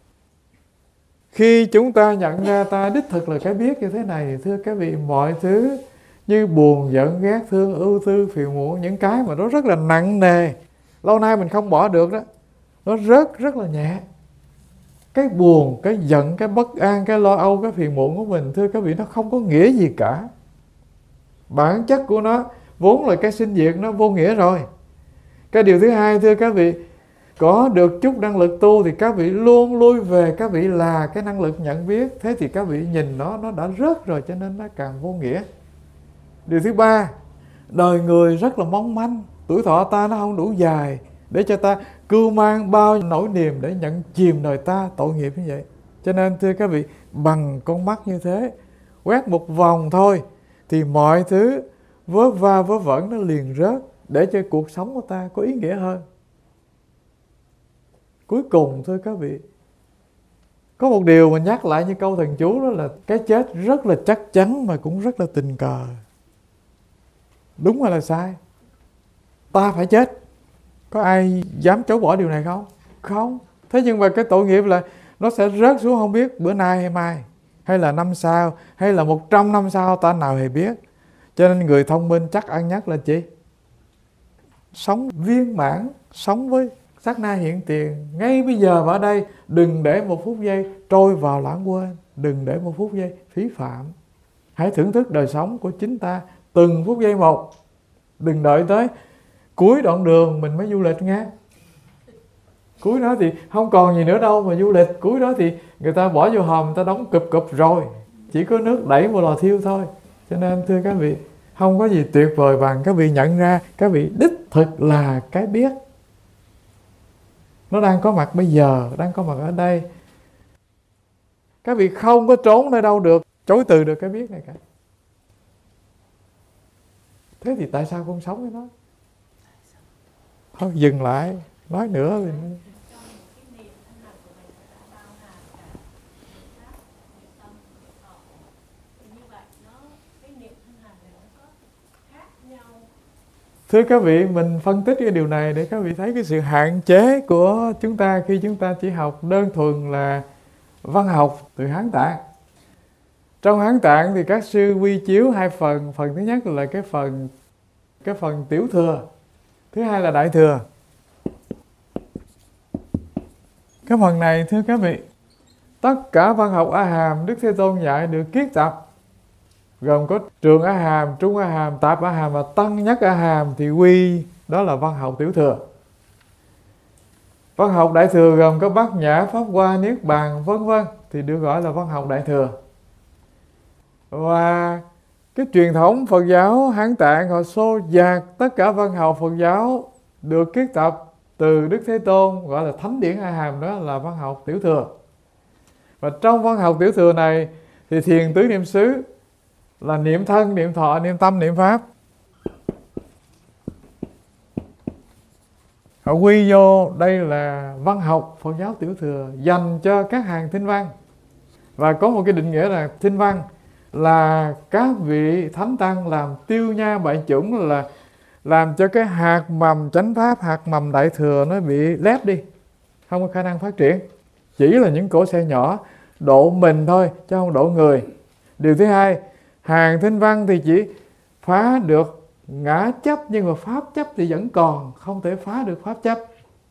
khi chúng ta nhận ra ta đích thực là cái biết như thế này, thưa các vị, mọi thứ như buồn, giận, ghét, thương, ưu tư, phiền muộn, những cái mà nó rất là nặng nề, lâu nay mình không bỏ được đó, nó rất là nhẹ. Cái buồn, cái giận, cái bất an, cái lo âu, cái phiền muộn của mình, thưa các vị, nó không có nghĩa gì cả. Bản chất của nó vốn là cái sinh diệt, nó vô nghĩa rồi. Cái điều thứ hai, thưa các vị, có được chút năng lực tu thì các vị luôn lui về các vị là cái năng lực nhận biết. Thế thì các vị nhìn nó đã rớt rồi, cho nên nó càng vô nghĩa. Điều thứ ba, đời người rất là mong manh, tuổi thọ ta nó không đủ dài để cho ta cưu mang bao nỗi niềm để nhận chìm đời ta, tội nghiệp như vậy. Cho nên thưa các vị, bằng con mắt như thế, quét một vòng thôi thì mọi thứ vớ va vớ vẩn nó liền rớt, để cho cuộc sống của ta có ý nghĩa hơn. Cuối cùng thưa các vị, có một điều mà nhắc lại như câu thần chú, đó là cái chết rất là chắc chắn mà cũng rất là tình cờ. Đúng hay là sai? Ta phải chết. Có ai dám chối bỏ điều này không? Không. Thế nhưng mà cái tội nghiệp là nó sẽ rớt xuống không biết bữa nay hay mai, hay là năm sau, hay là 100 năm sau, ta nào hề biết. Cho nên người thông minh chắc ăn nhất là chi? Sống viên mãn, sống với sát na hiện tiền, ngay bây giờ và ở đây. Đừng để một phút giây trôi vào lãng quên, đừng để một phút giây phí phạm. Hãy thưởng thức đời sống của chính ta từng phút giây một. Đừng đợi tới cuối đoạn đường mình mới du lịch nghe. Cuối đó thì không còn gì nữa đâu mà du lịch. Cuối đó thì người ta bỏ vô hòm, người ta đóng cụp cụp rồi, chỉ có nước đẩy vào lò thiêu thôi. Cho nên thưa các vị, không có gì tuyệt vời bằng các vị nhận ra các vị đích thực là cái biết. Nó đang có mặt bây giờ, đang có mặt ở đây. Các vị không có trốn nơi đâu được, chối từ được cái biết này cả. Thế thì tại sao không sống với nó? Thôi dừng lại, nói nữa thì... Thưa các vị, mình phân tích cái điều này để các vị thấy cái sự hạn chế của chúng ta khi chúng ta chỉ học đơn thuần là văn học từ Hán Tạng. Trong Hán Tạng thì các sư quy chiếu hai phần. Phần thứ nhất là cái phần tiểu thừa, thứ hai là đại thừa. Cái phần này thưa các vị, tất cả văn học A Hàm Đức Thế Tôn dạy được kiết tập, gồm có trường A Hàm, trung A Hàm, tạp A Hàm và tăng nhất A Hàm thì quy đó là văn học tiểu thừa. Văn học đại thừa gồm có Bát Nhã, Pháp Hoa, Niết Bàn vân vân thì được gọi là văn học đại thừa. Và cái truyền thống Phật giáo Hán Tạng họ xô dạt tất cả văn học Phật giáo được kiết tập từ Đức Thế Tôn, gọi là thánh điển A Hàm, đó là văn học tiểu thừa. Và trong văn học tiểu thừa này thì thiền tứ niệm xứ là niệm thân, niệm thọ, niệm tâm, niệm pháp. Họ quy vô đây là văn học Phật giáo tiểu thừa dành cho các hàng thinh văn. Và có một cái định nghĩa là thinh văn là các vị thánh tăng làm tiêu nha bại chủng, là làm cho cái hạt mầm chánh pháp, hạt mầm đại thừa nó bị lép đi, không có khả năng phát triển. Chỉ là những cỗ xe nhỏ độ mình thôi chứ không độ người. Điều thứ hai, hàng thinh văn thì chỉ phá được ngã chấp, nhưng mà pháp chấp thì vẫn còn, không thể phá được pháp chấp.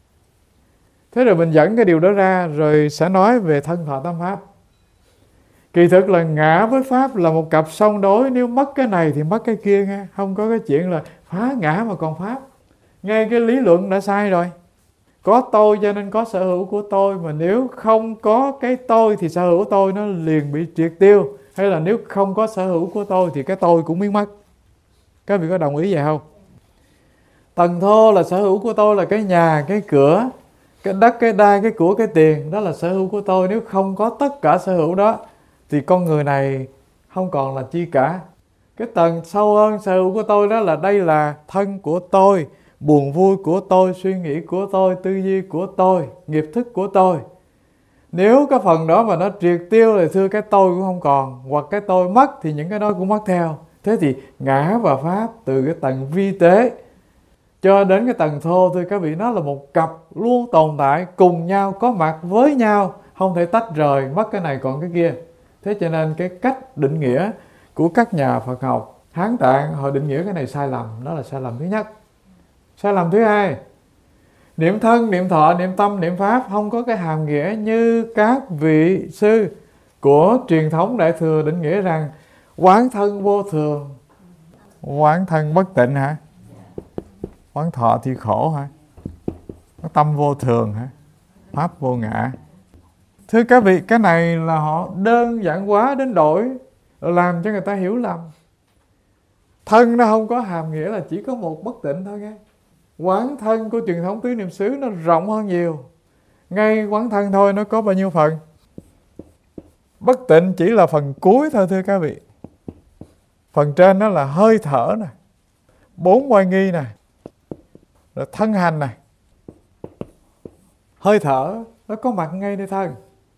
Thế rồi mình dẫn cái điều đó ra rồi sẽ nói về thân thọ tâm pháp. Kỳ thực là ngã với pháp là một cặp song đối, nếu mất cái này thì mất cái kia nghe. Không có cái chuyện là phá ngã mà còn pháp. Ngay cái lý luận đã sai rồi. Có tôi cho nên có sở hữu của tôi, mà nếu không có cái tôi thì sở hữu tôi nó liền bị triệt tiêu. Hay là nếu không có sở hữu của tôi thì cái tôi cũng biến mất. Các vị có đồng ý vậy không? Tầng thô là sở hữu của tôi là cái nhà, cái cửa, cái đất, cái đai, cái của, cái tiền. Đó là sở hữu của tôi. Nếu không có tất cả sở hữu đó thì con người này không còn là chi cả. Cái tầng sâu hơn sở hữu của tôi đó là đây là thân của tôi, buồn vui của tôi, suy nghĩ của tôi, tư duy của tôi, nghiệp thức của tôi. Nếu cái phần đó mà nó triệt tiêu thì thưa cái tôi cũng không còn, hoặc cái tôi mất thì những cái đó cũng mất theo. Thế thì ngã và pháp từ cái tầng vi tế cho đến cái tầng thô, thưa các vị, nó là một cặp luôn tồn tại cùng nhau, có mặt với nhau, không thể tách rời, mất cái này còn cái kia. Thế cho nên cái cách định nghĩa của các nhà Phật học Hán Tạng họ định nghĩa cái này sai lầm. Đó là sai lầm thứ nhất. Sai lầm thứ hai, niệm thân, niệm thọ, niệm tâm, niệm pháp không có cái hàm nghĩa như các vị sư của truyền thống Đại Thừa định nghĩa rằng quán thân vô thường, quán thân bất tịnh hả? Quán thọ thì khổ hả? Tâm vô thường hả? Pháp vô ngã. Thưa các vị, cái này là họ đơn giản quá đến đổi làm cho người ta hiểu lầm. Thân nó không có hàm nghĩa là chỉ có một bất tịnh thôi nghe. Quán thân của truyền thống tứ niệm xứ nó rộng hơn nhiều. Ngay quán thân thôi nó có bao nhiêu phần? Bất tịnh chỉ là phần cuối thôi thưa các vị. Phần trên đó là hơi thở nè, 4 oai nghi nè, rồi thân hành nè. Hơi thở nó có mặt ngay nơi thân.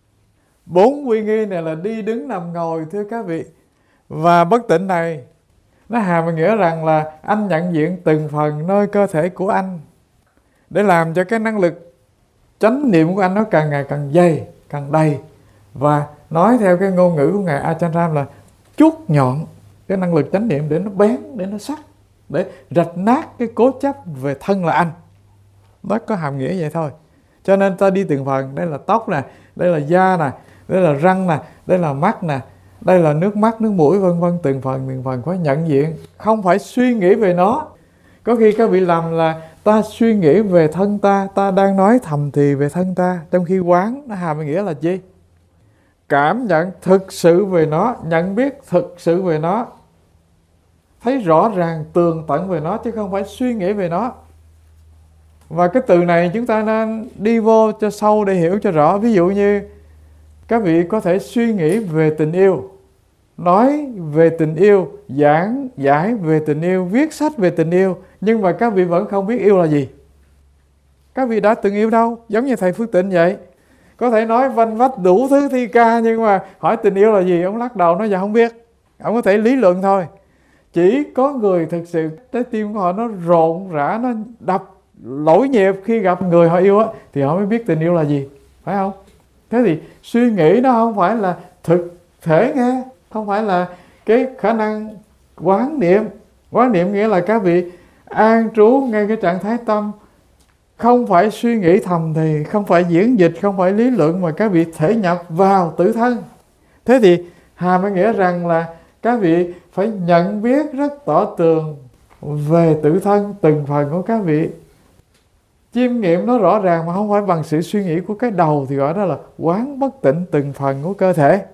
4 uy nghi này là đi đứng nằm ngồi thưa các vị. Và bất tịnh này nó hàm nghĩa rằng là anh nhận diện từng phần nơi cơ thể của anh để làm cho cái năng lực chánh niệm của anh nó càng ngày càng dày, càng đầy. Và nói theo cái ngôn ngữ của Ngài Ajahn Brahm là chuốt nhọn cái năng lực chánh niệm để nó bén, để nó sắc, để rạch nát cái cố chấp về thân là anh. Nó có hàm nghĩa vậy thôi. Cho nên ta đi từng phần. Đây là tóc nè, đây là da nè, đây là răng nè, đây là mắt nè, đây là nước mắt, nước mũi, vân vân. Từng phần phải nhận diện, không phải suy nghĩ về nó. Có khi các vị lầm là ta suy nghĩ về thân ta, ta đang nói thầm thì về thân ta, trong khi quán nó hàm nghĩa là gì? Cảm nhận thực sự về nó, nhận biết thực sự về nó, thấy rõ ràng tường tận về nó, chứ không phải suy nghĩ về nó. Và cái từ này chúng ta nên đi vô cho sâu để hiểu cho rõ. Ví dụ như các vị có thể suy nghĩ về tình yêu, nói về tình yêu, giảng giải về tình yêu, viết sách về tình yêu, nhưng mà các vị vẫn không biết yêu là gì. Các vị đã từng yêu đâu? Giống như thầy Phước Tịnh vậy. Có thể nói vanh vách đủ thứ thi ca, nhưng mà hỏi tình yêu là gì, ông lắc đầu nói dạ không biết. Ông có thể lý luận thôi. Chỉ có người thực sự trái tim của họ nó rộn rã, nó đập lỗi nhịp khi gặp người họ yêu á, thì họ mới biết tình yêu là gì, phải không? Thế thì suy nghĩ nó không phải là thực thể nghe, không phải là cái khả năng quán niệm. Quán niệm nghĩa là các vị an trú ngay cái trạng thái tâm, không phải suy nghĩ thầm thì, không phải diễn dịch, không phải lý luận, mà các vị thể nhập vào tự thân. Thế thì hàm nghĩa rằng là các vị phải nhận biết rất tỏ tường về tự thân từng phần của các vị. Chiêm nghiệm nó rõ ràng mà không phải bằng sự suy nghĩ của cái đầu, thì gọi đó là quán bất tịnh từng phần của cơ thể.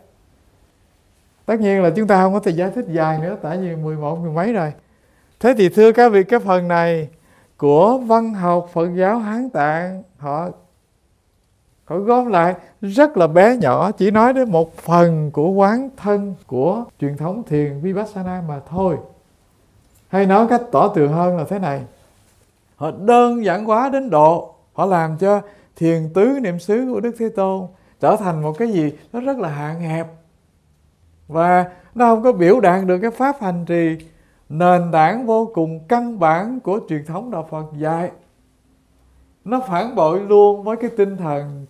Tất nhiên là chúng ta không có thể giải thích dài nữa, tại vì 11 mười mấy rồi. Thế thì thưa các vị, cái phần này của văn học Phật giáo Hán Tạng họ gom lại rất là bé nhỏ, chỉ nói đến một phần của quán thân của truyền thống thiền Vipassana mà thôi. Hay nói cách tỏ tường hơn là thế này: họ đơn giản quá đến độ họ làm cho thiền tứ niệm xứ của Đức Thế Tôn trở thành một cái gì nó rất là hạn hẹp, và nó không có biểu đạt được cái pháp hành trì nền tảng vô cùng căn bản của truyền thống Đạo Phật dạy. Nó phản bội luôn với cái tinh thần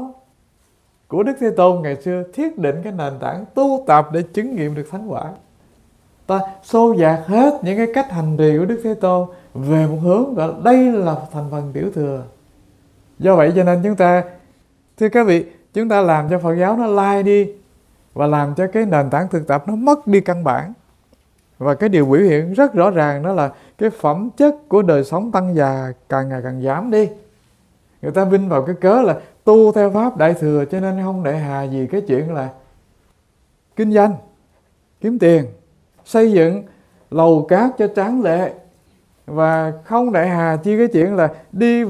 của Đức Thế Tôn ngày xưa thiết định cái nền tảng tu tập để chứng nghiệm được thánh quả. Ta xô dạt hết những cái cách hành trì của Đức Thế Tôn về một hướng gọi là đây là thành phần tiểu thừa. Do vậy cho nên chúng ta, thưa các vị, chúng ta làm cho Phật giáo nó lai đi, và làm cho cái nền tảng thực tập nó mất đi căn bản. Và cái điều biểu hiện rất rõ ràng đó là cái phẩm chất của đời sống tăng già càng ngày càng giảm đi. Người ta vinh vào cái cớ là tu theo pháp đại thừa, cho nên không nể hà gì cái chuyện là kinh doanh, kiếm tiền, xây dựng lầu cát cho tráng lệ, và không nể hà chi cái chuyện là đi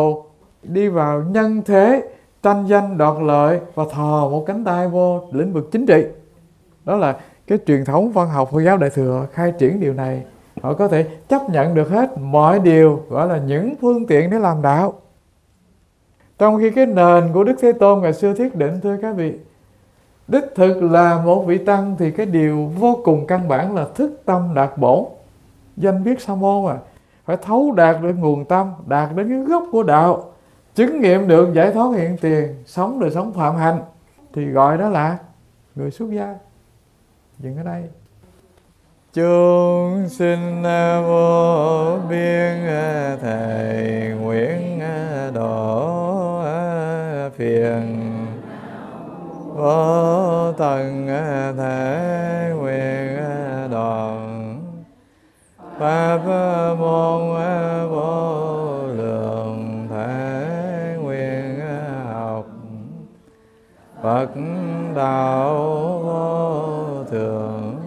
vào nhân thế tranh danh đoạt lợi và thò một cánh tay vô lĩnh vực chính trị. Đó là cái truyền thống văn học Phật giáo đại thừa khai triển điều này. Họ có thể chấp nhận được hết mọi điều gọi là những phương tiện để làm đạo. Trong khi cái nền của Đức Thế Tôn ngày xưa thiết định, thưa các vị, đích thực là một vị tăng thì cái điều vô cùng căn bản là thức tâm đạt bổn, danh biết sa môn mà. Phải thấu đạt được nguồn tâm, đạt đến cái gốc của đạo, chứng nghiệm được giải thoát hiện tiền, sống đời sống phạm hạnh, thì gọi đó là người xuất gia. Dừng ở đây. Chúng sinh vô biên thầy nguyện độ phiền, vô tận thể nguyện đoạn, pháp môn vô lượng thể Phật đạo vô thượng